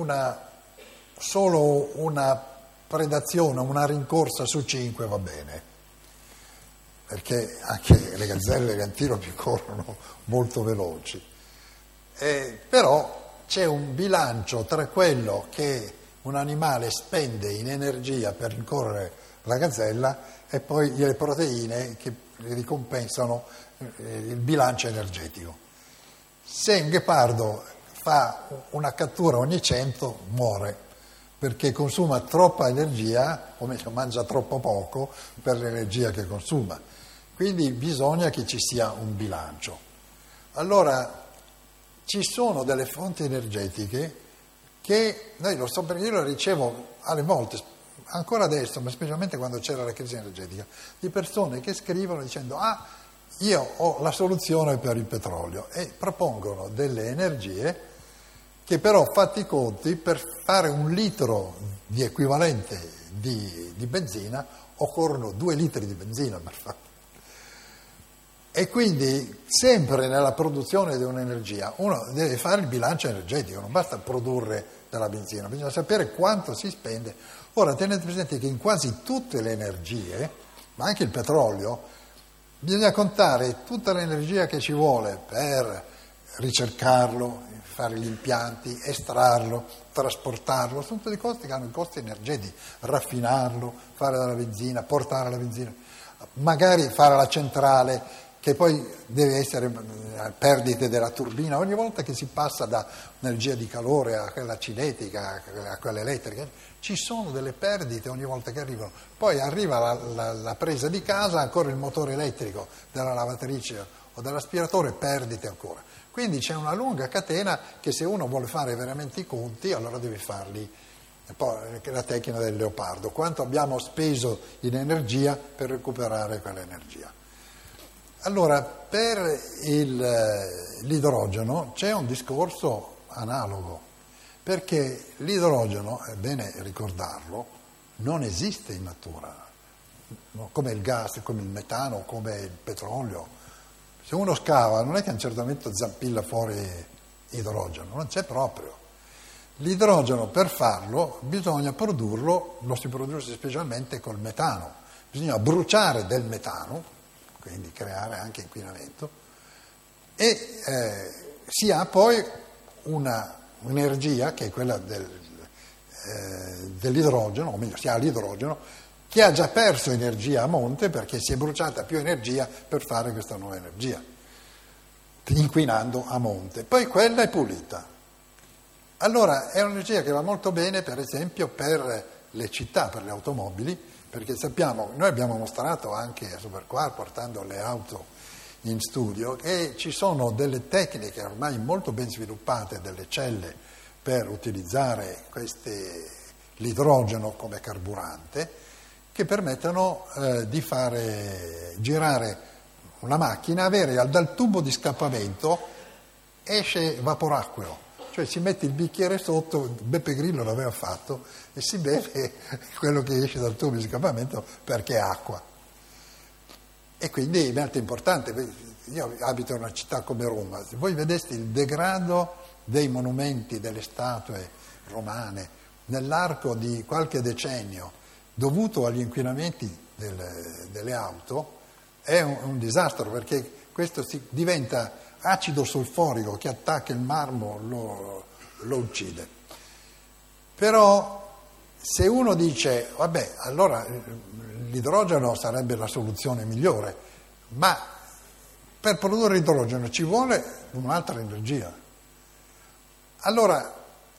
solo una predazione, una rincorsa su 5 va bene, perché anche le gazzelle che tiro più corrono molto veloci. Però c'è un bilancio tra quello che un animale spende in energia per rincorrere la gazzella e poi le proteine che ricompensano il bilancio energetico. Se un ghepardo fa una cattura ogni 100 muore, perché consuma troppa energia, o meglio mangia troppo poco per l'energia che consuma. Quindi bisogna che ci sia un bilancio. Allora, ci sono delle fonti energetiche che, noi lo so perché io lo ricevo alle volte, ancora adesso, ma specialmente quando c'era la crisi energetica, di persone che scrivono dicendo: io ho la soluzione per il petrolio, e propongono delle energie che però, fatti i conti, per fare 1 litro di equivalente di benzina occorrono 2 litri di benzina per farlo. E quindi sempre nella produzione di un'energia uno deve fare il bilancio energetico, non basta produrre della benzina, bisogna sapere quanto si spende. Ora tenete presente che in quasi tutte le energie, ma anche il petrolio, bisogna contare tutta l'energia che ci vuole per ricercarlo, fare gli impianti, estrarlo, trasportarlo, sono tutti costi che hanno i costi energetici, raffinarlo, fare della benzina, portare la benzina, magari fare la centrale, che poi deve essere perdite della turbina, ogni volta che si passa da energia di calore a quella cinetica, a quella elettrica, ci sono delle perdite ogni volta che arrivano. Poi arriva la presa di casa, ancora il motore elettrico della lavatrice o dall'aspiratore, perdite ancora. Quindi c'è una lunga catena che se uno vuole fare veramente i conti, allora deve farli. E poi la tecnica del leopardo, quanto abbiamo speso in energia per recuperare quell'energia. Allora, per l'idrogeno c'è un discorso analogo, perché l'idrogeno, è bene ricordarlo, non esiste in natura, come il gas, come il metano, come il petrolio. Se uno scava non è che a un certo momento zampilla fuori idrogeno, non c'è proprio. L'idrogeno per farlo bisogna produrlo, lo si produce specialmente col metano, bisogna bruciare del metano, quindi creare anche inquinamento, e si ha poi un'energia che è quella dell'idrogeno, o meglio si ha l'idrogeno, che ha già perso energia a monte perché si è bruciata più energia per fare questa nuova energia, inquinando a monte. Poi quella è pulita. Allora è un'energia che va molto bene, per esempio, per le città, per le automobili, perché sappiamo, noi abbiamo mostrato anche a Superquar, portando le auto in studio, che ci sono delle tecniche ormai molto ben sviluppate, delle celle per utilizzare l'idrogeno come carburante, che permettono di fare girare una macchina, avere dal tubo di scappamento esce vaporacqueo. Cioè si mette il bicchiere sotto, Beppe Grillo l'aveva fatto, e si beve quello che esce dal tubo di scappamento perché è acqua. E quindi è molto importante. Io abito in una città come Roma, se voi vedeste il degrado dei monumenti, delle statue romane, nell'arco di qualche decennio, dovuto agli inquinamenti delle auto, è un disastro, perché questo diventa acido solforico che attacca il marmo, lo uccide. Però se uno dice, vabbè, allora l'idrogeno sarebbe la soluzione migliore, ma per produrre idrogeno ci vuole un'altra energia. Allora,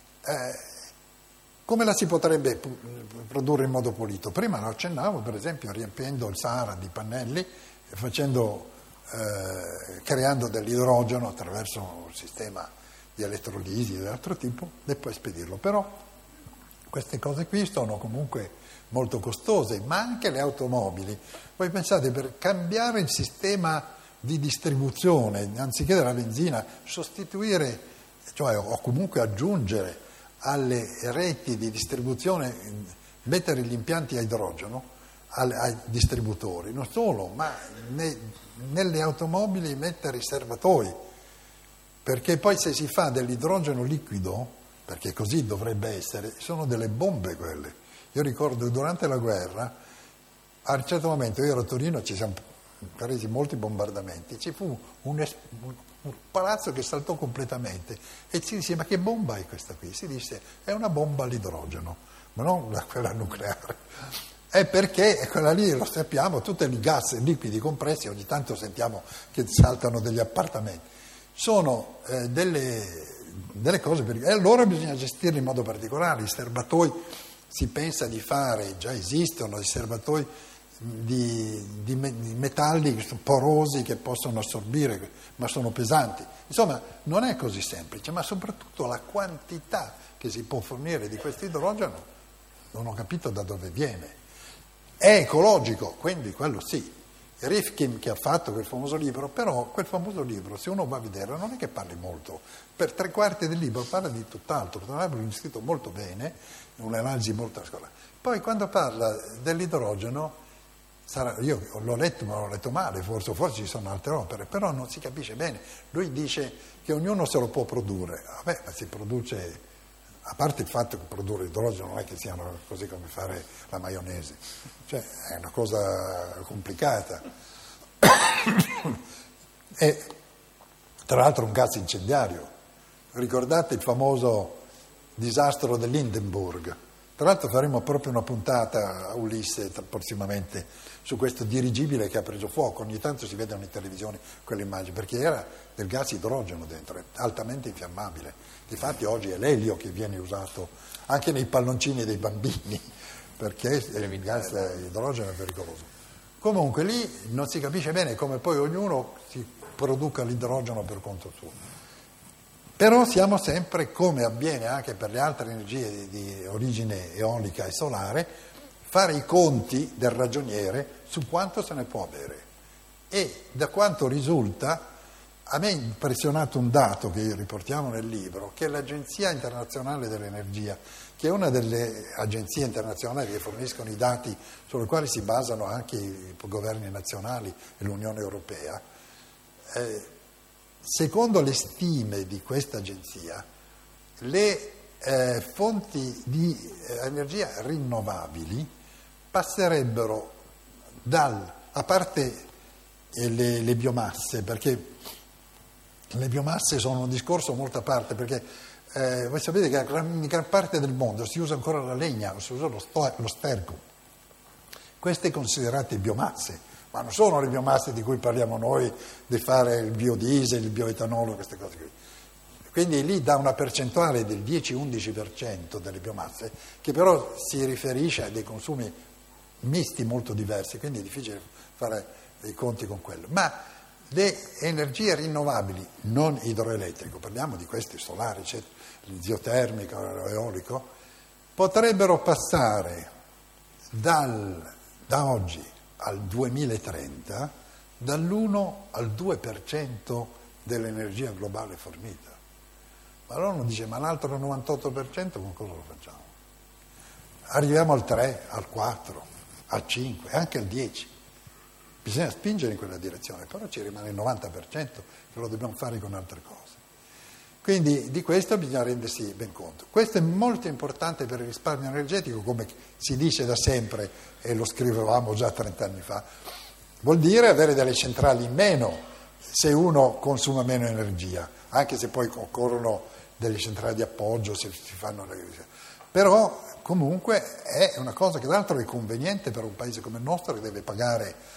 come la si potrebbe produrre in modo pulito? Prima lo accennavo, per esempio, riempiendo il Sahara di pannelli, creando dell'idrogeno attraverso un sistema di elettrolisi di altro tipo e poi spedirlo. Però queste cose qui sono comunque molto costose, ma anche le automobili. Voi pensate, per cambiare il sistema di distribuzione, anziché della benzina, sostituire, cioè o comunque aggiungere alle reti di distribuzione, mettere gli impianti a idrogeno, ai distributori, non solo, ma nelle automobili mettere i serbatoi, perché poi se si fa dell'idrogeno liquido, perché così dovrebbe essere, sono delle bombe quelle. Io ricordo durante la guerra, a un certo momento io ero a Torino, ci siamo presi molti bombardamenti, ci fu un palazzo che saltò completamente e si disse: ma che bomba è questa qui? Si disse: è una bomba all'idrogeno, ma non quella nucleare. È perché quella lì, lo sappiamo, tutti i gas liquidi compressi, ogni tanto sentiamo che saltano degli appartamenti, sono delle cose, e allora bisogna gestirli in modo particolare. I serbatoi si pensa di fare, già esistono i serbatoi di metalli porosi che possono assorbire, ma sono pesanti. Insomma, non è così semplice, ma soprattutto la quantità che si può fornire di questo idrogeno non ho capito da dove viene. È ecologico, quindi quello sì. Rifkin, che ha fatto quel famoso libro, però quel famoso libro, se uno va a vedere, non è che parli molto. Per 3/4 del libro parla di tutt'altro, tra l'altro è scritto molto bene, un'analisi molto scolare. Poi quando parla dell'idrogeno, io l'ho letto, ma l'ho letto male, forse ci sono altre opere, però non si capisce bene. Lui dice che ognuno se lo può produrre. Vabbè, ma si produce, a parte il fatto che produrre idrogeno non è che sia così come fare la maionese, cioè è una cosa complicata. E tra l'altro un gas incendiario. Ricordate il famoso disastro dell'Hindenburg? Tra l'altro faremo proprio una puntata a Ulisse prossimamente su questo dirigibile che ha preso fuoco. Ogni tanto si vedono in televisione quelle immagini, perché era del gas idrogeno dentro, è altamente infiammabile. Difatti oggi è l'elio che viene usato anche nei palloncini dei bambini, perché il gas idrogeno è pericoloso. Comunque lì non si capisce bene come poi ognuno si produca l'idrogeno per conto suo. Però siamo sempre, come avviene anche per le altre energie di origine eolica e solare, fare i conti del ragioniere su quanto se ne può avere. E da quanto risulta, a me è impressionato un dato che riportiamo nel libro, che l'Agenzia Internazionale dell'Energia, che è una delle agenzie internazionali che forniscono i dati sulle quali si basano anche i governi nazionali e l'Unione Europea, secondo le stime di questa agenzia, le fonti di energia rinnovabili passerebbero a parte le biomasse, perché le biomasse sono un discorso molto a parte, perché voi sapete che in gran parte del mondo si usa ancora la legna, si usa lo sterco. Queste considerate biomasse, ma non sono le biomasse di cui parliamo noi, di fare il biodiesel, il bioetanolo, queste cose qui. Quindi lì dà una percentuale del 10-11% delle biomasse, che però si riferisce a dei consumi misti molto diversi, quindi è difficile fare i conti con quello. Ma le energie rinnovabili, non idroelettrico, parliamo di questi solari, il geotermico, l'eolico, potrebbero passare da oggi al 2030 dall'1 al 2% dell'energia globale fornita. Ma allora uno dice, ma l'altro 98% con cosa lo facciamo? Arriviamo al 3, al 4, al 5, anche al 10%. Bisogna spingere in quella direzione, però ci rimane il 90% che lo dobbiamo fare con altre cose. Quindi di questo bisogna rendersi ben conto. Questo è molto importante per il risparmio energetico, come si dice da sempre, e lo scrivevamo già 30 anni fa. Vuol dire avere delle centrali in meno se uno consuma meno energia, anche se poi occorrono delle centrali di appoggio, se si fanno le... Però comunque è una cosa che tra l'altro è conveniente per un paese come il nostro, che deve pagare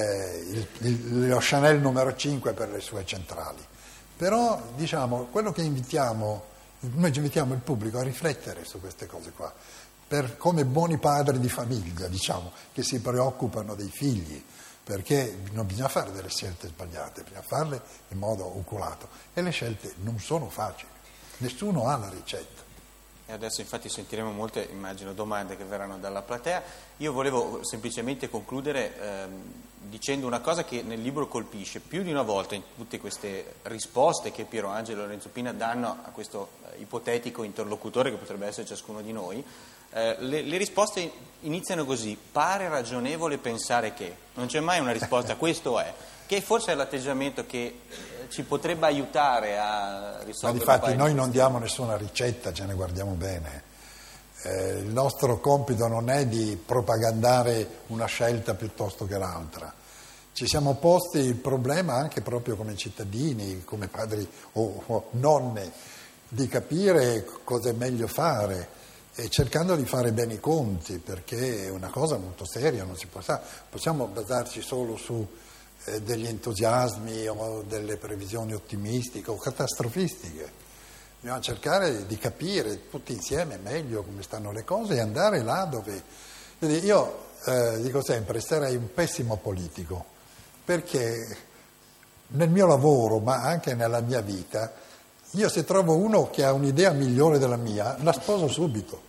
lo Chanel numero 5 per le sue centrali. Però diciamo, quello che noi invitiamo il pubblico a riflettere su queste cose qua, come buoni padri di famiglia, diciamo, che si preoccupano dei figli, perché non bisogna fare delle scelte sbagliate, bisogna farle in modo oculato, e le scelte non sono facili, nessuno ha la ricetta. E adesso infatti sentiremo molte, immagino, domande che verranno dalla platea. Io volevo semplicemente concludere dicendo una cosa che nel libro colpisce più di una volta in tutte queste risposte che Piero Angelo e Lorenzo Pina danno a questo ipotetico interlocutore che potrebbe essere ciascuno di noi. Le risposte iniziano così: pare ragionevole pensare che, non c'è mai una risposta, questo è, che forse è l'atteggiamento che ci potrebbe aiutare a risolvere. Ma difatti noi non diamo nessuna ricetta, ce ne guardiamo bene. Il nostro compito non è di propagandare una scelta piuttosto che l'altra. Ci siamo posti il problema anche proprio come cittadini, come padri o nonne, di capire cosa è meglio fare e cercando di fare bene i conti, perché è una cosa molto seria, non si possiamo basarci solo su degli entusiasmi o delle previsioni ottimistiche o catastrofistiche. Bisogna cercare di capire tutti insieme meglio come stanno le cose e andare là dove... Io dico sempre, sarei un pessimo politico, perché nel mio lavoro, ma anche nella mia vita, io se trovo uno che ha un'idea migliore della mia, la sposo subito.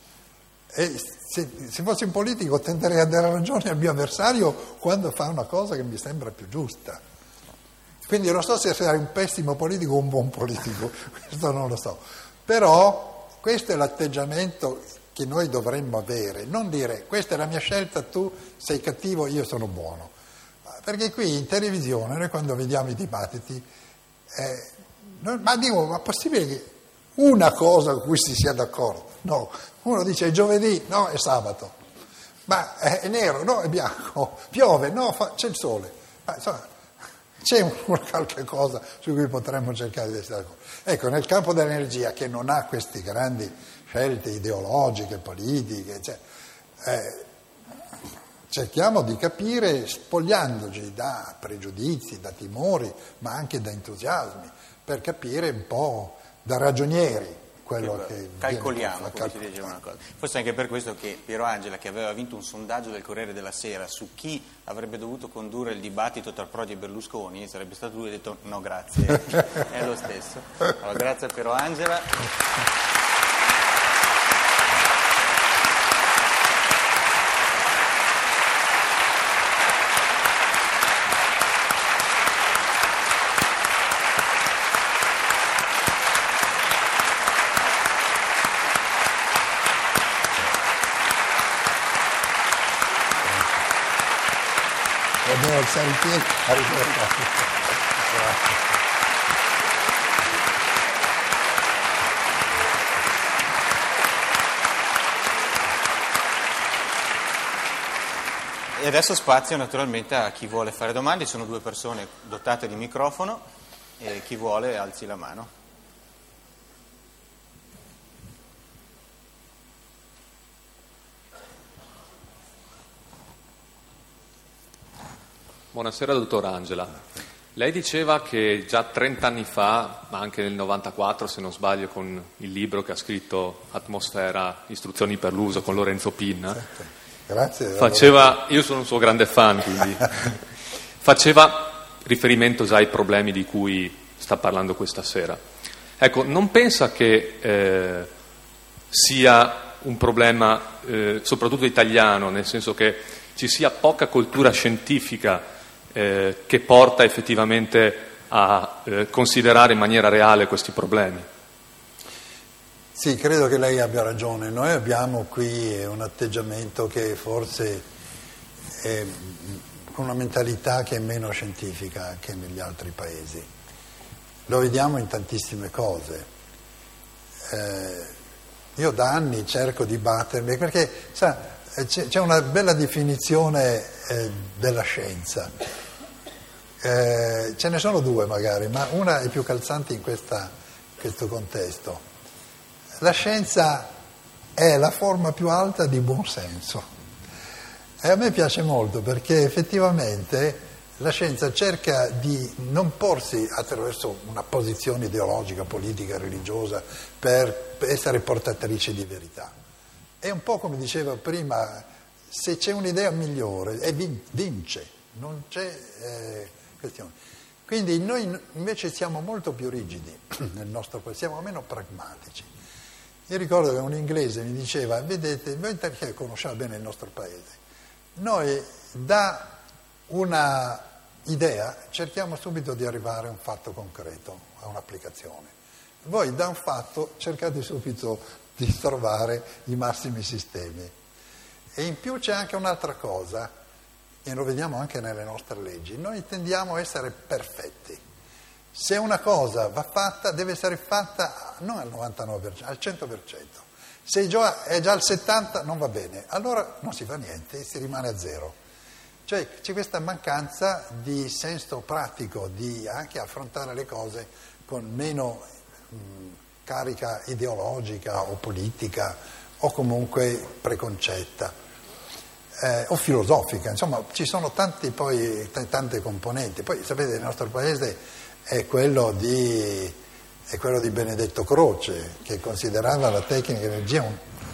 E se fossi un politico tenderei a dare ragione al mio avversario quando fa una cosa che mi sembra più giusta. Quindi non so se sarei un pessimo politico o un buon politico, questo non lo so. Però questo è l'atteggiamento che noi dovremmo avere, non dire questa è la mia scelta, tu sei cattivo, io sono buono. Perché qui in televisione, noi quando vediamo i dibattiti, ma è possibile che una cosa con cui si sia d'accordo? No, uno dice è giovedì, no, è sabato, ma è nero, no, è bianco, piove, no, c'è il sole. Ma, insomma, c'è qualche cosa su cui potremmo cercare di essere d'accordo. Ecco, nel campo dell'energia, che non ha queste grandi scelte ideologiche, politiche, cerchiamo di capire spogliandoci da pregiudizi, da timori, ma anche da entusiasmi, per capire un po' da ragionieri, quello che calcoliamo, come si diceva una cosa. Forse anche per questo che Piero Angela, che aveva vinto un sondaggio del Corriere della Sera su chi avrebbe dovuto condurre il dibattito tra Prodi e Berlusconi, sarebbe stato lui e ha detto no grazie, è lo stesso. Allora, grazie a Piero Angela. Dobbiamo alzare i piedi. Grazie. E adesso spazio naturalmente a chi vuole fare domande, sono 2 persone dotate di microfono e chi vuole alzi la mano. Buonasera dottor Angela. Lei diceva che già 30 anni fa, ma anche nel 94 se non sbaglio con il libro che ha scritto Atmosfera, istruzioni per l'uso con Lorenzo Pinna, Certo. Grazie. io sono un suo grande fan, quindi faceva riferimento già ai problemi di cui sta parlando questa sera. Ecco, non pensa che sia un problema soprattutto italiano, nel senso che ci sia poca cultura scientifica che porta effettivamente a considerare in maniera reale questi problemi? Sì, credo che lei abbia ragione. Noi abbiamo qui un atteggiamento che forse è con una mentalità che è meno scientifica che negli altri paesi. Lo vediamo in tantissime cose. Io da anni cerco di battermi, perché sa, c'è una bella definizione della scienza. Ce ne sono 2 magari, ma una è più calzante in questo contesto. La scienza è la forma più alta di buonsenso e a me piace molto perché effettivamente la scienza cerca di non porsi attraverso una posizione ideologica, politica, religiosa per essere portatrice di verità. È un po' come diceva prima, se c'è un'idea migliore vince, non c'è questione. Quindi noi invece siamo molto più rigidi nel nostro paese, siamo meno pragmatici. Io ricordo che un inglese mi diceva, vedete, voi perché conosciamo bene il nostro paese, noi da una idea cerchiamo subito di arrivare a un fatto concreto, a un'applicazione. Voi da un fatto cercate subito di trovare i massimi sistemi. E in più c'è anche un'altra cosa, e lo vediamo anche nelle nostre leggi, noi tendiamo a essere perfetti. Se una cosa va fatta, deve essere fatta non al 99%, al 100%. Se è già al 70% non va bene, allora non si fa niente, si rimane a 0. Cioè c'è questa mancanza di senso pratico, di anche affrontare le cose con meno carica ideologica o politica o comunque preconcetta. O filosofica, insomma ci sono tante componenti. Poi sapete il nostro paese è quello di Benedetto Croce, che considerava la tecnica energia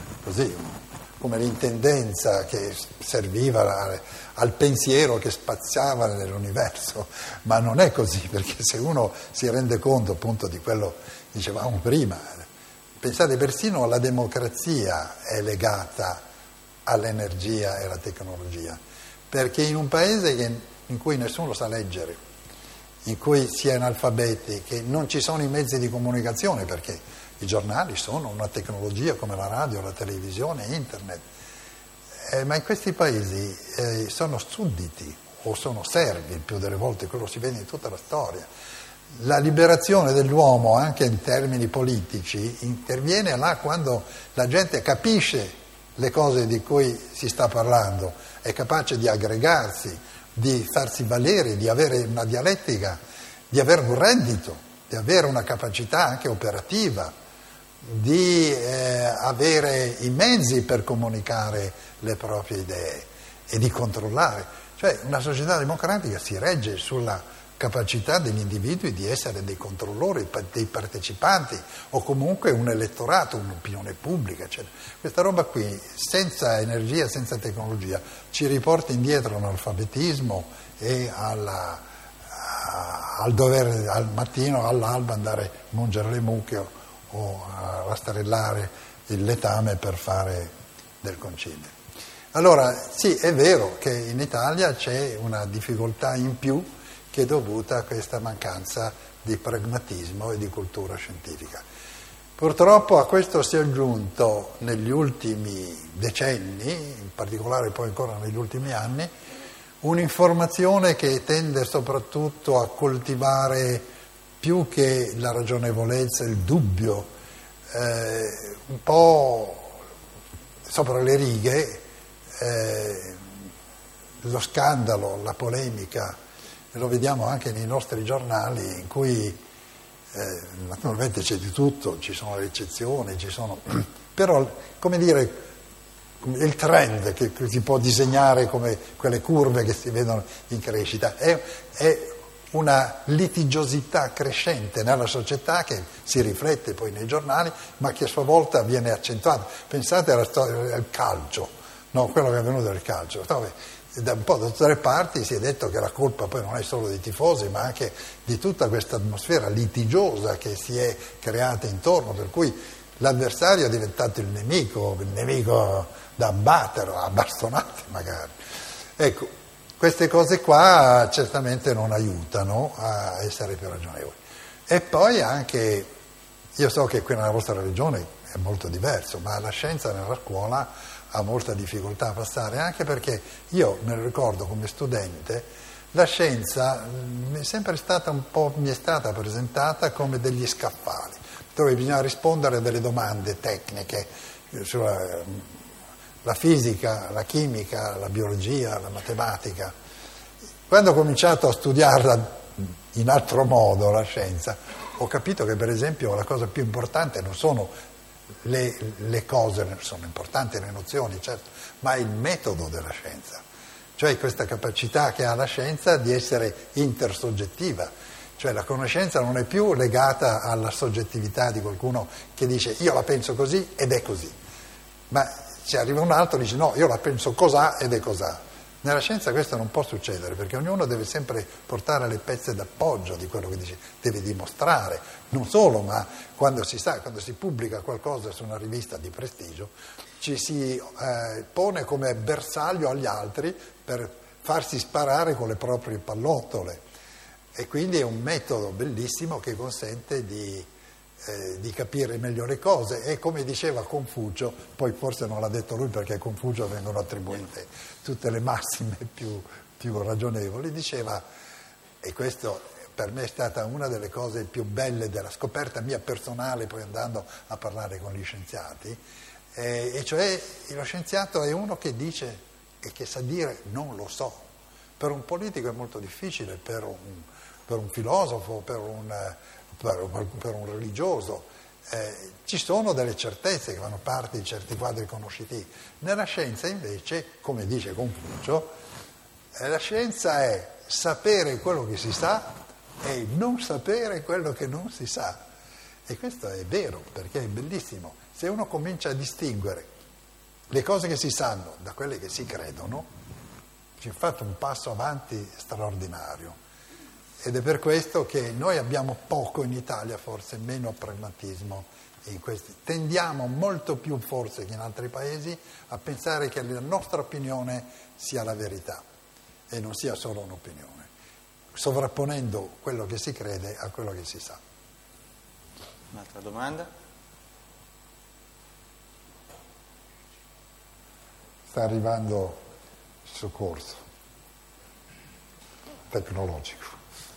come l'intendenza che serviva al pensiero che spaziava nell'universo, ma non è così, perché se uno si rende conto appunto di quello che dicevamo prima, pensate persino la democrazia è legata all'energia e alla tecnologia, perché in un paese in cui nessuno sa leggere, in cui si è analfabeti, che non ci sono i mezzi di comunicazione, perché i giornali sono una tecnologia come la radio, la televisione, internet, ma in questi paesi sono sudditi o sono servi, il più delle volte, quello si vede in tutta la storia. La liberazione dell'uomo, anche in termini politici, interviene là quando la gente capisce le cose di cui si sta parlando, è capace di aggregarsi, di farsi valere, di avere una dialettica, di avere un reddito, di avere una capacità anche operativa, di avere i mezzi per comunicare le proprie idee e di controllare. Cioè una società democratica si regge sulla capacità degli individui di essere dei controllori, dei partecipanti, o comunque un elettorato, un'opinione pubblica, eccetera. Questa roba qui, senza energia, senza tecnologia, ci riporta indietro all'analfabetismo e al dover al mattino, all'alba, andare a mungere le mucche o a rastrellare il letame per fare del concime. Allora, sì, è vero che in Italia c'è una difficoltà in più che è dovuta a questa mancanza di pragmatismo e di cultura scientifica. Purtroppo a questo si è aggiunto negli ultimi decenni, in particolare poi ancora negli ultimi anni, un'informazione che tende soprattutto a coltivare più che la ragionevolezza, il dubbio, un po' sopra le righe, lo scandalo, la polemica, lo vediamo anche nei nostri giornali in cui naturalmente c'è di tutto, ci sono le eccezioni, però come dire, il trend che si può disegnare come quelle curve che si vedono in crescita è una litigiosità crescente nella società che si riflette poi nei giornali, ma che a sua volta viene accentuata. Pensate alla storia del calcio. No, quello che è avvenuto nel calcio. Da un po' da tutte le parti si è detto che la colpa poi non è solo dei tifosi, ma anche di tutta questa atmosfera litigiosa che si è creata intorno, per cui l'avversario è diventato il nemico da abbattere, a bastonate magari. Ecco, queste cose qua certamente non aiutano a essere più ragionevoli. E poi anche, io so che qui nella vostra regione è molto diverso, ma la scienza nella scuola ha molta difficoltà a passare, anche perché io me lo ricordo come studente, la scienza mi è sempre stata mi è stata presentata come degli scaffali, dove bisogna rispondere a delle domande tecniche sulla la fisica, la chimica, la biologia, la matematica. Quando ho cominciato a studiarla in altro modo, la scienza, ho capito che per esempio la cosa più importante non sono le cose, sono importanti le nozioni, certo, ma il metodo della scienza, cioè questa capacità che ha la scienza di essere intersoggettiva, cioè la conoscenza non è più legata alla soggettività di qualcuno che dice io la penso così ed è così, ma ci arriva un altro e dice no, io la penso cos'ha ed è cos'ha. Nella scienza questo non può succedere, perché ognuno deve sempre portare le pezze d'appoggio di quello che dice, deve dimostrare, non solo, ma quando si pubblica qualcosa su una rivista di prestigio, ci si pone come bersaglio agli altri per farsi sparare con le proprie pallottole. E quindi è un metodo bellissimo che consente di capire meglio le cose, e come diceva Confucio, poi forse non l'ha detto lui perché a Confucio vengono attribuite tutte le massime più ragionevoli, diceva, e questo per me è stata una delle cose più belle della scoperta mia personale, poi andando a parlare con gli scienziati, e cioè lo scienziato è uno che dice e che sa dire non lo so. Per un politico è molto difficile, per un filosofo, per un religioso, ci sono delle certezze che fanno parte di certi quadri conoscitivi. Nella scienza invece, come dice Confucio, la scienza è sapere quello che si sa e non sapere quello che non si sa. E questo è vero, perché è bellissimo. Se uno comincia a distinguere le cose che si sanno da quelle che si credono, ci ha fatto un passo avanti straordinario. Ed è per questo che noi abbiamo poco in Italia, forse meno pragmatismo in questi. Tendiamo molto più forse che in altri paesi a pensare che la nostra opinione sia la verità e non sia solo un'opinione, sovrapponendo quello che si crede a quello che si sa. Un'altra domanda? Sta arrivando il soccorso tecnologico.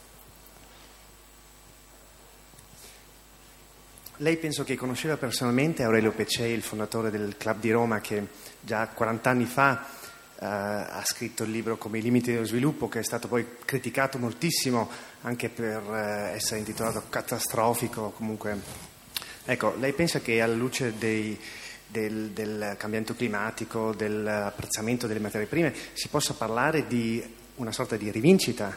Lei penso che conosceva personalmente Aurelio Peccei, il fondatore del Club di Roma, che già 40 anni fa ha scritto il libro Come i limiti dello sviluppo, che è stato poi criticato moltissimo anche per essere intitolato catastrofico. Comunque, ecco, lei pensa che alla luce del cambiamento climatico, dell'apprezzamento delle materie prime, si possa parlare di una sorta di rivincita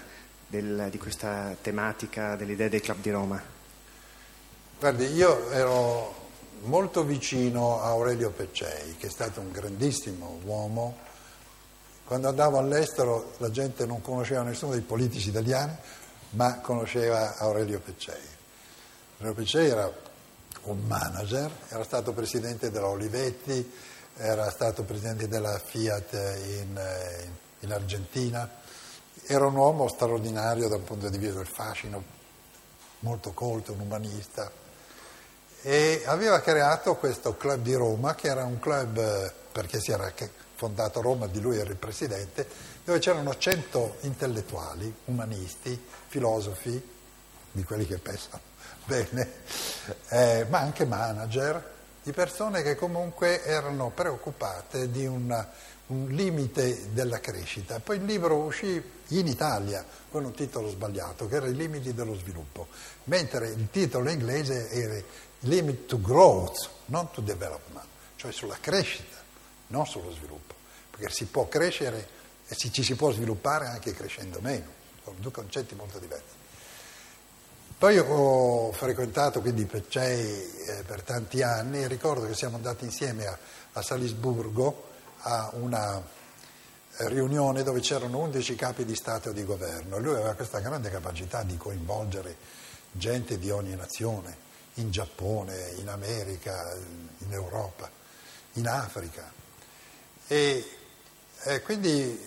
di questa tematica, dell'idea dei club di Roma? Guardi, io ero molto vicino a Aurelio Peccei, che è stato un grandissimo uomo. Quando andavo all'estero la gente non conosceva nessuno dei politici italiani, ma conosceva Aurelio Peccei. Aurelio Peccei era un manager, era stato presidente della Olivetti, era stato presidente della Fiat in Argentina, era un uomo straordinario dal punto di vista del fascino, molto colto, un umanista, e aveva creato questo club di Roma, che era un club, perché si era fondato a Roma, di lui era il presidente, dove c'erano 100 intellettuali, umanisti, filosofi, di quelli che pensano bene, ma anche manager, di persone che comunque erano preoccupate di un limite della crescita. Poi il libro uscì in Italia con un titolo sbagliato, che era I limiti dello sviluppo, mentre il titolo inglese era Limit to Growth, non to Development, cioè sulla crescita, non sullo sviluppo, perché si può crescere e ci si può sviluppare anche crescendo meno, sono due concetti molto diversi. Poi ho frequentato quindi Peccei per tanti anni e ricordo che siamo andati insieme a Salisburgo a una riunione dove c'erano 11 capi di Stato e di governo. Lui aveva questa grande capacità di coinvolgere gente di ogni nazione, in Giappone, in America, in Europa, in Africa. E quindi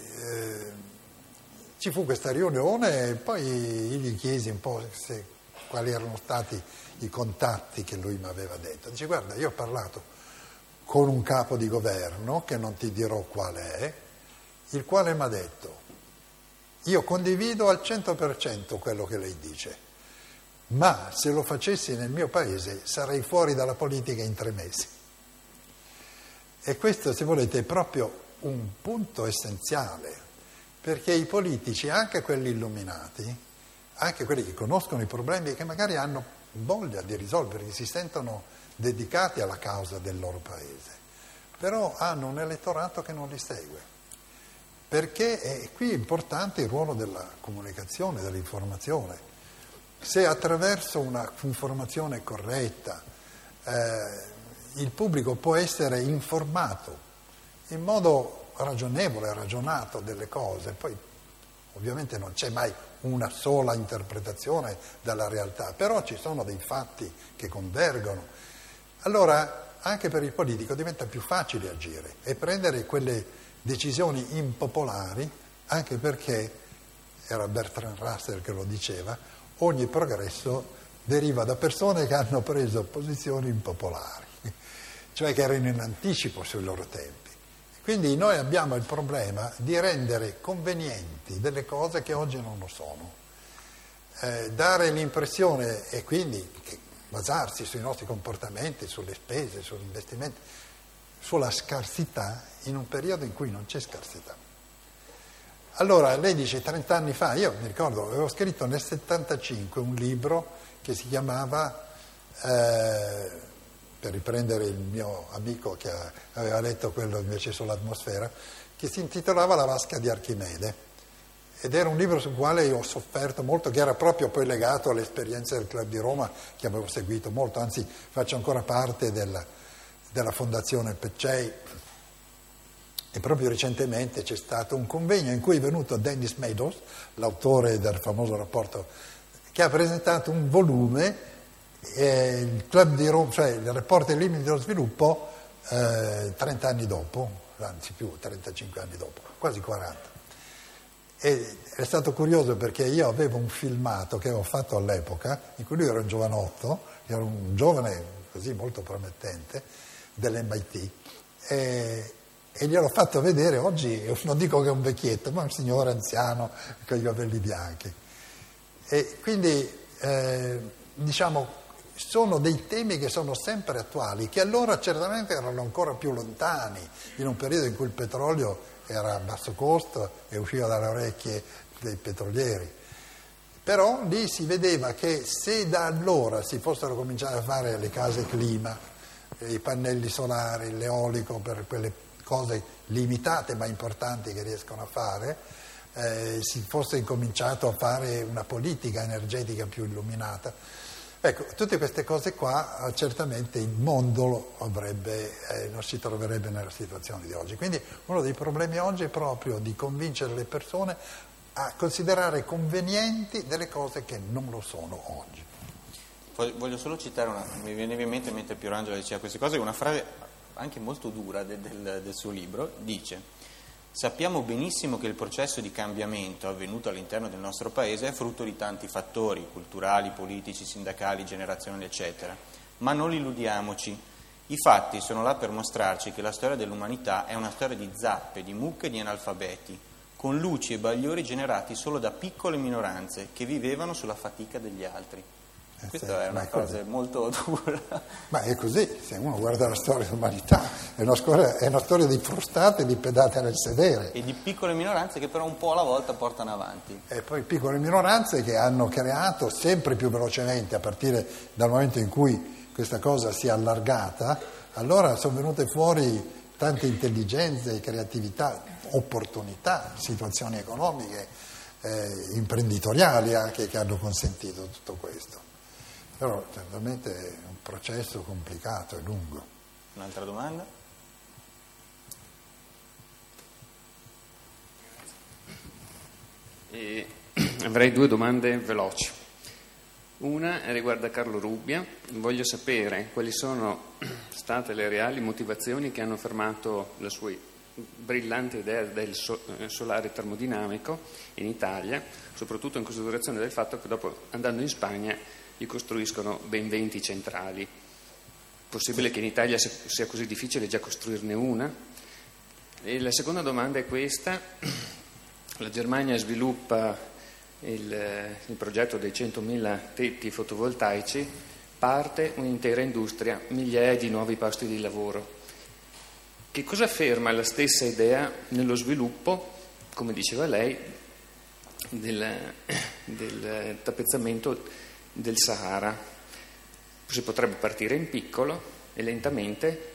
ci fu questa riunione e poi gli chiesi un po' quali erano stati i contatti che lui mi aveva detto. Dice: guarda, io ho parlato con un capo di governo, che non ti dirò qual è, il quale mi ha detto: io condivido al 100% quello che lei dice, ma se lo facessi nel mio paese sarei fuori dalla politica in 3 mesi. E questo, se volete, è proprio un punto essenziale, perché i politici, anche quelli illuminati, anche quelli che conoscono i problemi e che magari hanno voglia di risolverli, che si sentono dedicati alla causa del loro paese, però hanno un elettorato che non li segue, perché è qui importante il ruolo della comunicazione, dell'informazione. Se attraverso una informazione corretta il pubblico può essere informato in modo ragionevole, ragionato delle cose, poi ovviamente non c'è mai una sola interpretazione della realtà, però ci sono dei fatti che convergono. Allora anche per il politico diventa più facile agire e prendere quelle decisioni impopolari, anche perché, era Bertrand Russell che lo diceva, ogni progresso deriva da persone che hanno preso posizioni impopolari, cioè che erano in anticipo sui loro tempi. Quindi noi abbiamo il problema di rendere convenienti delle cose che oggi non lo sono, dare l'impressione e quindi basarsi sui nostri comportamenti, sulle spese, sugli investimenti, sulla scarsità in un periodo in cui non c'è scarsità. Allora lei dice 30 anni fa, io mi ricordo, avevo scritto nel 75 un libro che si chiamava, per riprendere il mio amico che aveva letto quello invece sull'atmosfera, che si intitolava La vasca di Archimede, ed era un libro sul quale io ho sofferto molto, che era proprio poi legato all'esperienza del Club di Roma che avevo seguito molto, anzi faccio ancora parte della Fondazione Peccei. E proprio recentemente c'è stato un convegno in cui è venuto Dennis Meadows, l'autore del famoso rapporto, che ha presentato un volume, il Club di Roma, cioè il rapporto ai limiti dello sviluppo, 30 anni dopo, anzi più, 35 anni dopo, quasi 40. E è stato curioso perché io avevo un filmato che avevo fatto all'epoca, in cui lui era un giovanotto, era un giovane così molto promettente, dell'MIT, e gliel'ho fatto vedere oggi, non dico che è un vecchietto, ma un signore anziano con i capelli bianchi. E quindi, diciamo, sono dei temi che sono sempre attuali, che allora certamente erano ancora più lontani, in un periodo in cui il petrolio era a basso costo e usciva dalle orecchie dei petrolieri. Però lì si vedeva che se da allora si fossero cominciare a fare le case clima, i pannelli solari, l'eolico, per quelle cose limitate ma importanti che riescono a fare, si fosse incominciato a fare una politica energetica più illuminata. Ecco, tutte queste cose qua certamente il mondo non si troverebbe nella situazione di oggi. Quindi uno dei problemi oggi è proprio di convincere le persone a considerare convenienti delle cose che non lo sono oggi. Voglio solo citare mi veniva in mente mentre Pierangela diceva queste cose, una frase anche molto dura del suo libro, dice: sappiamo benissimo che il processo di cambiamento avvenuto all'interno del nostro paese è frutto di tanti fattori, culturali, politici, sindacali, generazionali, eccetera, ma non illudiamoci. I fatti sono là per mostrarci che la storia dell'umanità è una storia di zappe, di mucche e di analfabeti, con luci e bagliori generati solo da piccole minoranze che vivevano sulla fatica degli altri. Questa è una frase molto dura. Ma è così, se uno guarda la storia dell'umanità, è una storia di frustate e di pedate nel sedere. E di piccole minoranze che però un po' alla volta portano avanti. E poi piccole minoranze che hanno creato sempre più velocemente, a partire dal momento in cui questa cosa si è allargata, allora sono venute fuori tante intelligenze, creatività, opportunità, situazioni economiche, imprenditoriali anche, che hanno consentito tutto questo. Però certamente è un processo complicato e lungo. Un'altra domanda? Avrei due domande veloci. Una riguarda Carlo Rubbia. Voglio sapere quali sono state le reali motivazioni che hanno fermato la sua brillante idea del solare termodinamico in Italia, soprattutto in considerazione del fatto che dopo, andando in Spagna, gli costruiscono ben 20 centrali. Possibile che in Italia sia così difficile già costruirne una? E la seconda domanda è questa: la Germania sviluppa il progetto dei 100.000 tetti fotovoltaici, parte un'intera industria, migliaia di nuovi posti di lavoro. Che cosa ferma la stessa idea nello sviluppo, come diceva lei, del tappezzamento del Sahara? Si potrebbe partire in piccolo e lentamente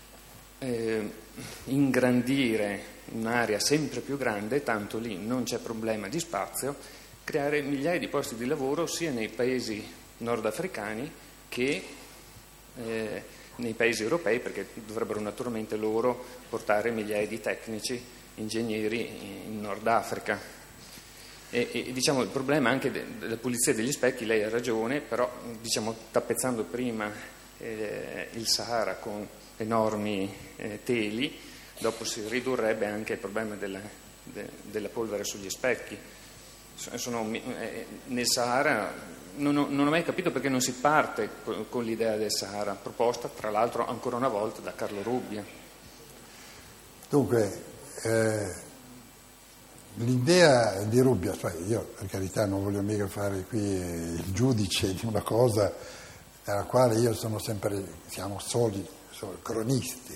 ingrandire un'area sempre più grande, tanto lì non c'è problema di spazio, creare migliaia di posti di lavoro sia nei paesi nordafricani che nei paesi europei, perché dovrebbero naturalmente loro portare migliaia di tecnici, ingegneri in Nord Africa. E diciamo il problema anche della pulizia degli specchi, lei ha ragione, però diciamo tappezzando prima il Sahara con enormi teli, dopo si ridurrebbe anche il problema della polvere sugli specchi. Nel Sahara non ho mai capito perché non si parte con l'idea del Sahara, proposta tra l'altro ancora una volta da Carlo Rubbia. Dunque, l'idea di Rubbia, io per carità non voglio mica fare qui il giudice di una cosa nella quale io siamo soli cronisti.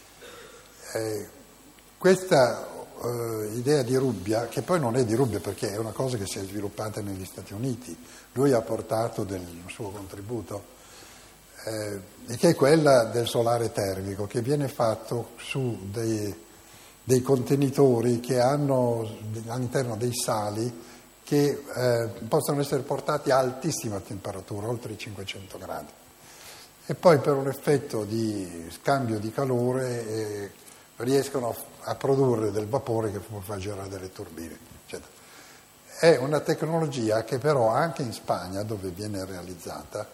Questa idea di Rubbia, che poi non è di Rubbia perché è una cosa che si è sviluppata negli Stati Uniti, lui ha portato del suo contributo, e che è quella del solare termico, che viene fatto su dei contenitori che hanno all'interno dei sali che possono essere portati a altissima temperatura, oltre i 500 gradi, e poi per un effetto di scambio di calore riescono a produrre del vapore che fa girare delle turbine, eccetera. È una tecnologia che però anche in Spagna, dove viene realizzata,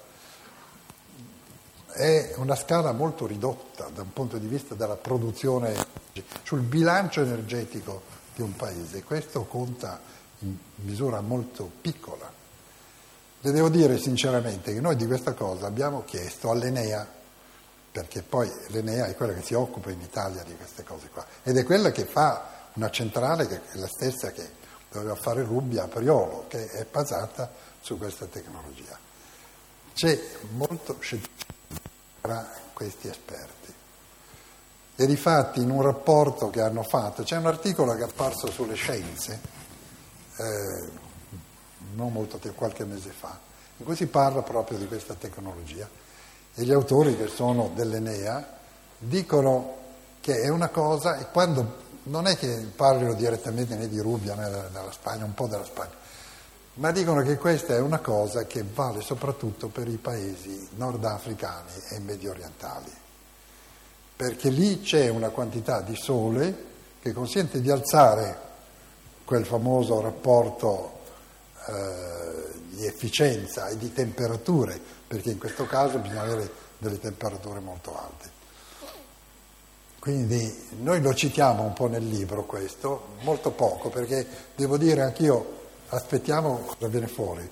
è una scala molto ridotta da un punto di vista della produzione, sul bilancio energetico di un paese. Questo conta in misura molto piccola. Le devo dire sinceramente che noi di questa cosa abbiamo chiesto all'Enea, perché poi l'Enea è quella che si occupa in Italia di queste cose qua, ed è quella che fa una centrale che è la stessa che doveva fare Rubbia a Priolo, che è basata su questa tecnologia. C'è molto scientifico tra questi esperti, e difatti in un rapporto che hanno fatto, c'è un articolo che è apparso sulle Scienze non molto tempo, qualche mese fa, in cui si parla proprio di questa tecnologia, e gli autori, che sono dell'Enea, dicono che è una cosa, e quando non è che parlino direttamente né di Rubbia né della Spagna, un po' della Spagna, ma dicono che questa è una cosa che vale soprattutto per i paesi nordafricani e medio orientali, perché lì c'è una quantità di sole che consente di alzare quel famoso rapporto di efficienza e di temperature, perché in questo caso bisogna avere delle temperature molto alte. Quindi noi lo citiamo un po' nel libro questo, molto poco, perché devo dire anch'io, aspettiamo cosa viene fuori.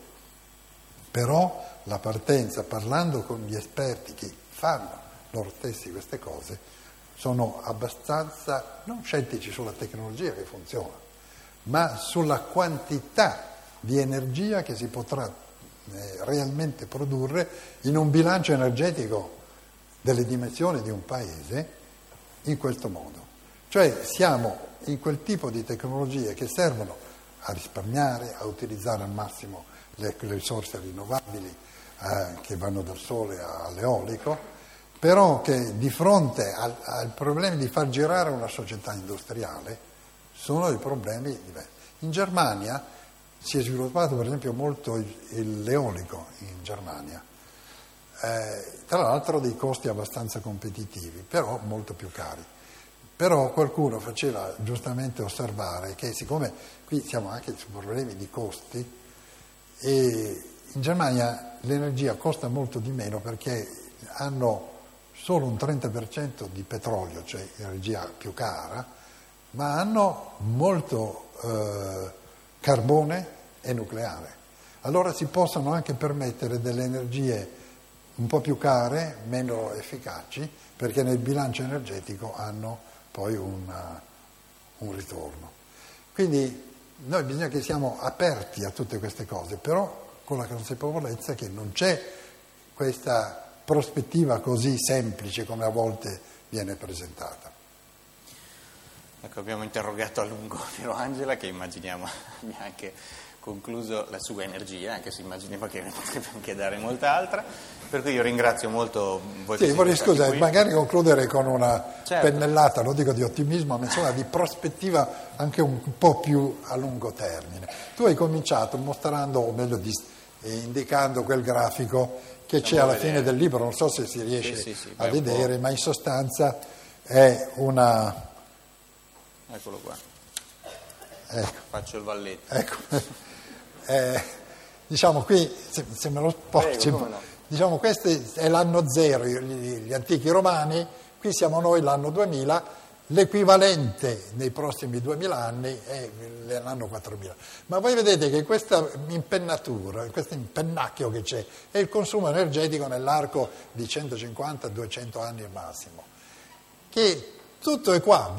Però la partenza, parlando con gli esperti che fanno loro stessi queste cose, sono abbastanza, non scettici sulla tecnologia che funziona, ma sulla quantità di energia che si potrà realmente produrre in un bilancio energetico delle dimensioni di un paese in questo modo. Cioè siamo in quel tipo di tecnologie che servono a risparmiare, a utilizzare al massimo le risorse rinnovabili che vanno dal sole all'eolico, però che di fronte al problema di far girare una società industriale sono dei problemi diversi. In Germania si è sviluppato per esempio molto l'eolico in Germania, tra l'altro dei costi abbastanza competitivi, però molto più cari. Però qualcuno faceva giustamente osservare che siccome qui siamo anche su problemi di costi, e in Germania l'energia costa molto di meno perché hanno solo un 30% di petrolio, cioè energia più cara, ma hanno molto carbone e nucleare. Allora si possono anche permettere delle energie un po' più care, meno efficaci, perché nel bilancio energetico hanno poi un ritorno. Quindi noi bisogna che siamo aperti a tutte queste cose, però con la consapevolezza che non c'è questa prospettiva così semplice come a volte viene presentata. Ecco, abbiamo interrogato a lungo Piero Angela, che immaginiamo abbia anche concluso la sua energia, anche se immaginiamo che ne potrebbe anche dare molta altra, per cui io ringrazio molto voi. Sì, vorrei magari concludere con una pennellata, lo dico di ottimismo, ma insomma di prospettiva anche un po' più a lungo termine. Tu hai cominciato mostrando, o meglio indicando quel grafico che c'è alla fine del libro, non so se si riesce a vedere, ma in sostanza è una... Eccolo qua. Ecco. Faccio il valletto. Ecco. Diciamo qui, se me lo porti, diciamo questo è l'anno zero, gli antichi romani, qui siamo noi l'anno 2000, l'equivalente nei prossimi 2000 anni è l'anno 4000. Ma voi vedete che questa impennatura, questo impennacchio che c'è, è il consumo energetico nell'arco di 150-200 anni al massimo, che tutto è qua,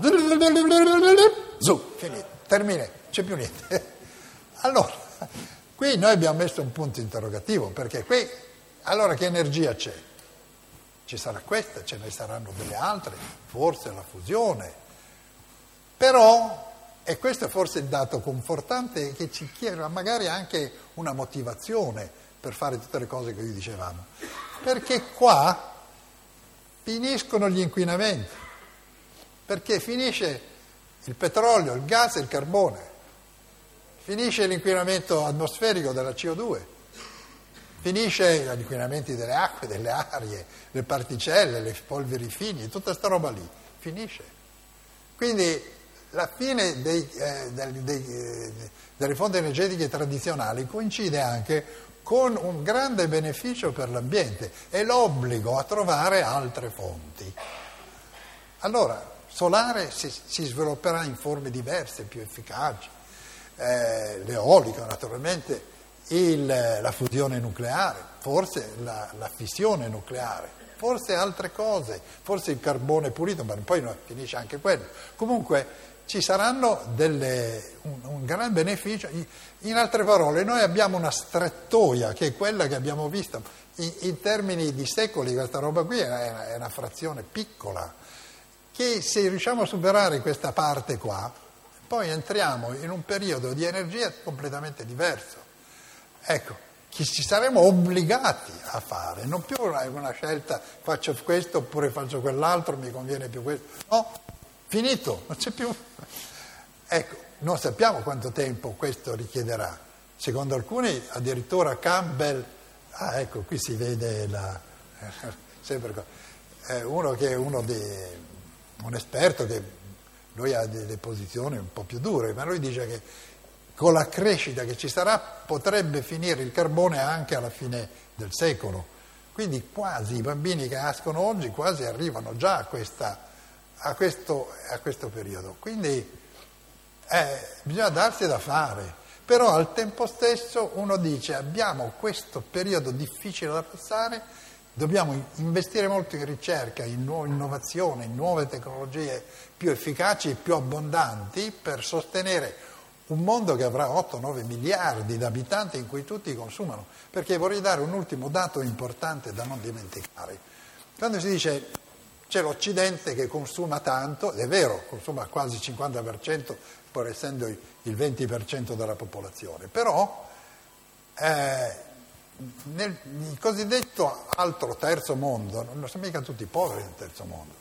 finito, termine, c'è più niente. Allora, qui noi abbiamo messo un punto interrogativo, perché qui, allora che energia c'è? Ci sarà questa, ce ne saranno delle altre, forse la fusione, però, e questo è forse il dato confortante che ci chiede magari anche una motivazione per fare tutte le cose che vi dicevamo, perché qua finiscono gli inquinamenti, perché finisce il petrolio, il gas e il carbone, finisce l'inquinamento atmosferico della CO2, finisce gli inquinamenti delle acque, delle arie, le particelle, le polveri fini, tutta sta roba lì, finisce. Quindi la fine delle fonti energetiche tradizionali coincide anche con un grande beneficio per l'ambiente e l'obbligo a trovare altre fonti. Allora, solare si svilupperà in forme diverse, più efficaci, l'eolico naturalmente, la fusione nucleare, forse la fissione nucleare, forse altre cose, forse il carbone pulito, ma poi finisce anche quello. Comunque ci saranno un gran beneficio. In altre parole, noi abbiamo una strettoia che è quella che abbiamo visto in termini di secoli. Questa roba qui è una frazione piccola, che se riusciamo a superare questa parte qua, poi entriamo in un periodo di energia completamente diverso. Ecco, che ci saremo obbligati a fare, non più una scelta, faccio questo oppure faccio quell'altro, mi conviene più questo. No, finito, non c'è più. Ecco, non sappiamo quanto tempo questo richiederà. Secondo alcuni addirittura Campbell, ecco, qui si vede sempre uno che è un esperto che lui ha delle posizioni un po' più dure, ma lui dice che con la crescita che ci sarà potrebbe finire il carbone anche alla fine del secolo. Quindi quasi i bambini che nascono oggi quasi arrivano già a questo periodo. Quindi bisogna darsi da fare, però al tempo stesso uno dice abbiamo questo periodo difficile da passare, dobbiamo investire molto in ricerca, in innovazione, in nuove tecnologie più efficaci e più abbondanti per sostenere un mondo che avrà 8-9 miliardi di abitanti in cui tutti consumano. Perché vorrei dare un ultimo dato importante da non dimenticare. Quando si dice c'è l'Occidente che consuma tanto, è vero, consuma quasi il 50%, pur essendo il 20% della popolazione, però nel cosiddetto altro terzo mondo, non sono mica tutti poveri nel terzo mondo.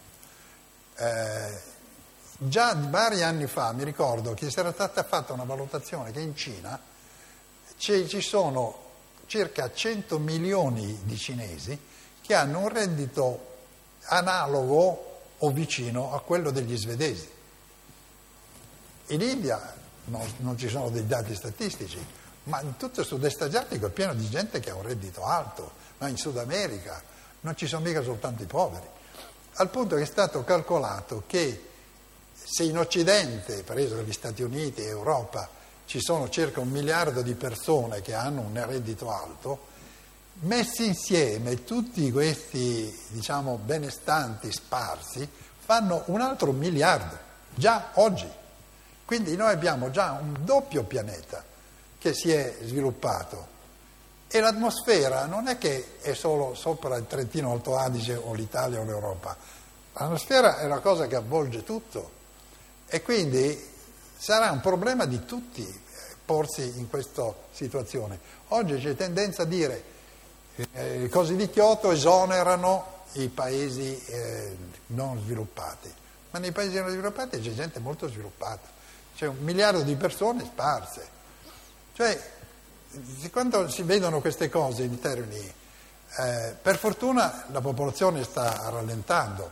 Già vari anni fa mi ricordo che era stata fatta una valutazione che in Cina ci sono circa 100 milioni di cinesi che hanno un reddito analogo o vicino a quello degli svedesi. In India non ci sono dei dati statistici, ma in tutto il sud-est asiatico è pieno di gente che ha un reddito alto, ma in Sud America non ci sono mica soltanto i poveri. Al punto che è stato calcolato che se in Occidente, preso gli Stati Uniti e Europa, ci sono circa 1 miliardo di persone che hanno un reddito alto, messi insieme tutti questi, benestanti sparsi, fanno un altro 1 miliardo, già oggi. Quindi noi abbiamo già un doppio pianeta che si è sviluppato e l'atmosfera non è che è solo sopra il Trentino Alto Adige o l'Italia o l'Europa, l'atmosfera è una cosa che avvolge tutto e quindi sarà un problema di tutti porsi in questa situazione. Oggi c'è tendenza a dire le cose di Kyoto esonerano i paesi non sviluppati, ma nei paesi non sviluppati c'è gente molto sviluppata, c'è 1 miliardo di persone sparse. Cioè, quando si vedono queste cose in termini, per fortuna la popolazione sta rallentando.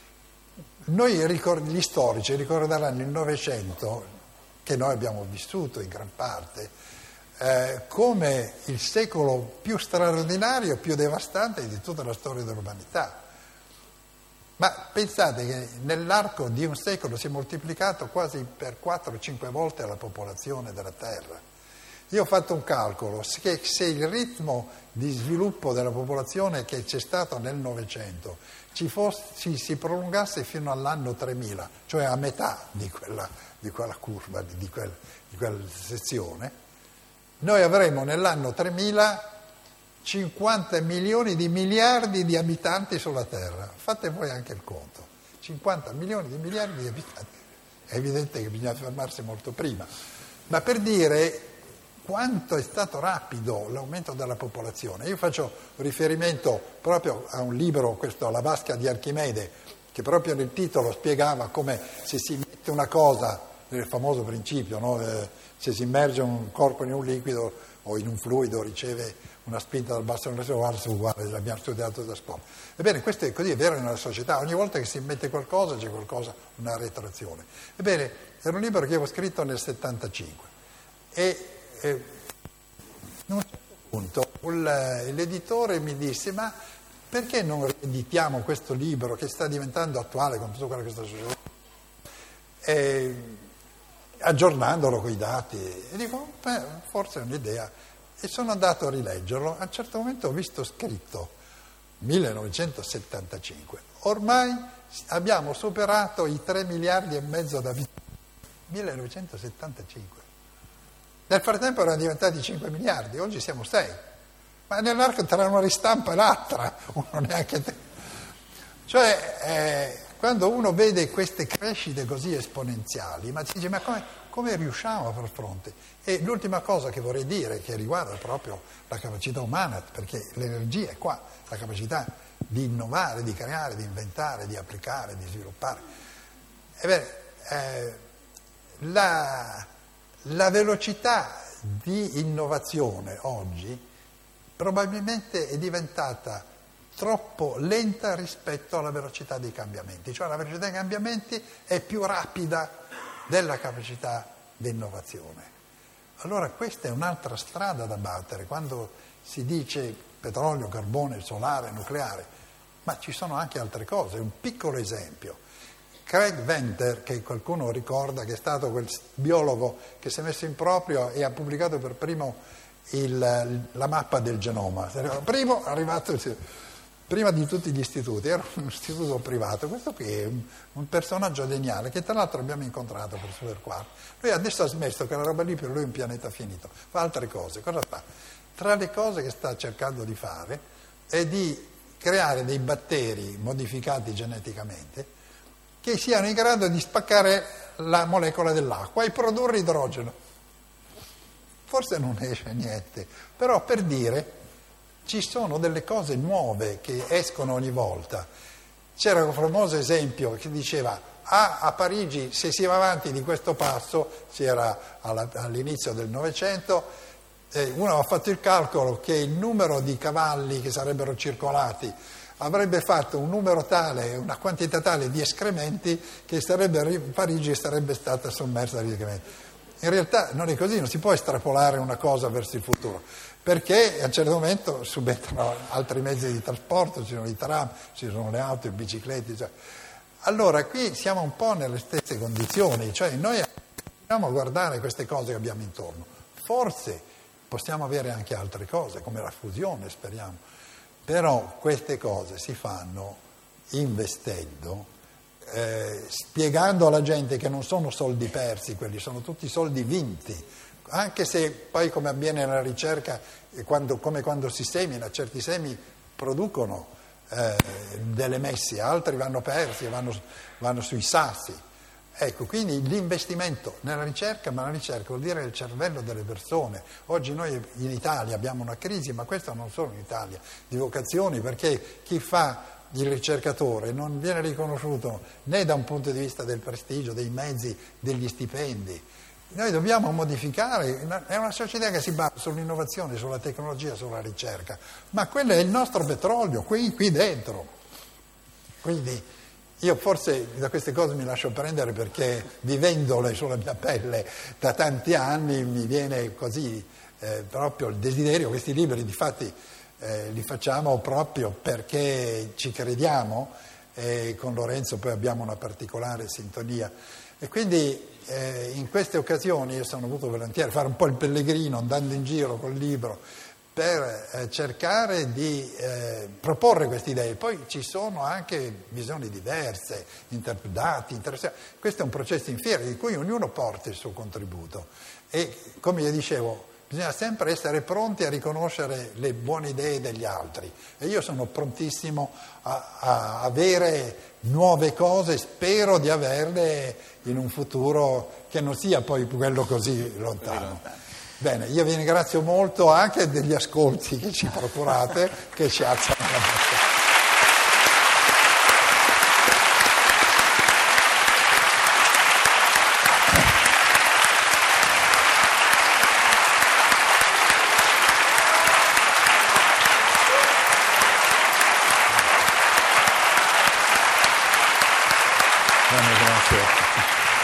Gli storici ricorderanno il Novecento, che noi abbiamo vissuto in gran parte, come il secolo più straordinario e più devastante di tutta la storia dell'umanità. Ma pensate che nell'arco di un secolo si è moltiplicato quasi per 4-5 volte la popolazione della Terra. Io ho fatto un calcolo, che se il ritmo di sviluppo della popolazione che c'è stato nel Novecento si prolungasse fino all'anno 3000, cioè a metà di quella curva, di quella sezione, noi avremo nell'anno 3000 50 milioni di miliardi di abitanti sulla Terra. Fate voi anche il conto. 50 milioni di miliardi di abitanti. È evidente che bisogna fermarsi molto prima. Ma per dire quanto è stato rapido l'aumento della popolazione. Io faccio riferimento proprio a un libro, questo La vasca di Archimede, che proprio nel titolo spiegava come se si mette una cosa, il famoso principio, no? Se si immerge un corpo in un liquido o in un fluido riceve una spinta dal basso verso uguale, l'abbiamo studiato da scuola. Ebbene, questo è così, è vero nella società, ogni volta che si mette qualcosa c'è qualcosa, una retroazione. Ebbene, era un libro che avevo scritto nel 75 e a un certo punto l'editore mi disse: ma perché non rieditiamo questo libro che sta diventando attuale con tutto quello che sta succedendo, aggiornandolo con i dati? E dico, forse è un'idea. E sono andato a rileggerlo. A un certo momento ho visto scritto 1975. Ormai abbiamo superato i 3 miliardi e mezzo di abitanti. 1975. Nel frattempo erano diventati 5 miliardi, oggi siamo 6. Ma nell'arco tra una ristampa e l'altra, uno neanche... Cioè, quando uno vede queste crescite così esponenziali, ma si dice, ma come riusciamo a far fronte? E l'ultima cosa che vorrei dire, che riguarda proprio la capacità umana, perché l'energia è qua, la capacità di innovare, di creare, di inventare, di applicare, di sviluppare. La velocità di innovazione oggi probabilmente è diventata troppo lenta rispetto alla velocità dei cambiamenti, cioè la velocità dei cambiamenti è più rapida della capacità di innovazione. Allora questa è un'altra strada da battere, quando si dice petrolio, carbone, solare, nucleare, ma ci sono anche altre cose. Un piccolo esempio: Craig Venter, che qualcuno ricorda, che è stato quel biologo che si è messo in proprio e ha pubblicato per primo la mappa del genoma, primo arrivato prima di tutti gli istituti, era un istituto privato. Questo qui è un personaggio geniale che tra l'altro abbiamo incontrato per Super Quark. Lui adesso ha smesso, che la roba lì per lui è un pianeta finito, fa altre cose. Cosa fa? Tra le cose che sta cercando di fare è di creare dei batteri modificati geneticamente che siano in grado di spaccare la molecola dell'acqua e produrre idrogeno. Forse non esce niente, però per dire, ci sono delle cose nuove che escono ogni volta. C'era un famoso esempio che diceva: a Parigi, se si va avanti di questo passo, c'era all'inizio del Novecento, uno aveva fatto il calcolo che il numero di cavalli che sarebbero circolati avrebbe fatto un numero tale, una quantità tale di escrementi che Parigi sarebbe stata sommersa dagli escrementi. In realtà non è così, non si può estrapolare una cosa verso il futuro, perché a un certo momento subentrano altri mezzi di trasporto, ci sono i tram, ci sono le auto, le biciclette. Cioè. Allora qui siamo un po' nelle stesse condizioni, cioè noi dobbiamo guardare queste cose che abbiamo intorno. Forse possiamo avere anche altre cose, come la fusione, speriamo, però queste cose si fanno investendo, spiegando alla gente che non sono soldi persi, quelli sono tutti soldi vinti, anche se poi, come avviene nella ricerca, come quando si semina, certi semi producono delle messe, altri vanno persi e vanno sui sassi. Ecco, quindi l'investimento nella ricerca, ma la ricerca vuol dire il cervello delle persone. Oggi noi in Italia abbiamo una crisi, ma questa non solo in Italia, di vocazioni, perché chi fa il ricercatore non viene riconosciuto né da un punto di vista del prestigio, dei mezzi, degli stipendi. Noi dobbiamo modificare, è una società che si basa sull'innovazione, sulla tecnologia, sulla ricerca, ma quello è il nostro petrolio, qui dentro. Quindi io forse da queste cose mi lascio prendere, perché vivendole sulla mia pelle da tanti anni mi viene così proprio il desiderio. Questi libri difatti li facciamo proprio perché ci crediamo, e con Lorenzo poi abbiamo una particolare sintonia, e quindi in queste occasioni io sono voluto volentieri fare un po' il pellegrino, andando in giro col libro per cercare di proporre queste idee. Poi ci sono anche visioni diverse, dati interessanti. Questo è un processo in fiera di cui ognuno porta il suo contributo, e come io dicevo, bisogna sempre essere pronti a riconoscere le buone idee degli altri, e io sono prontissimo a avere nuove cose, spero di averle in un futuro che non sia poi quello così lontano. Bene, io vi ringrazio molto anche degli ascolti che ci procurate, che ci alzano la voce. Grazie.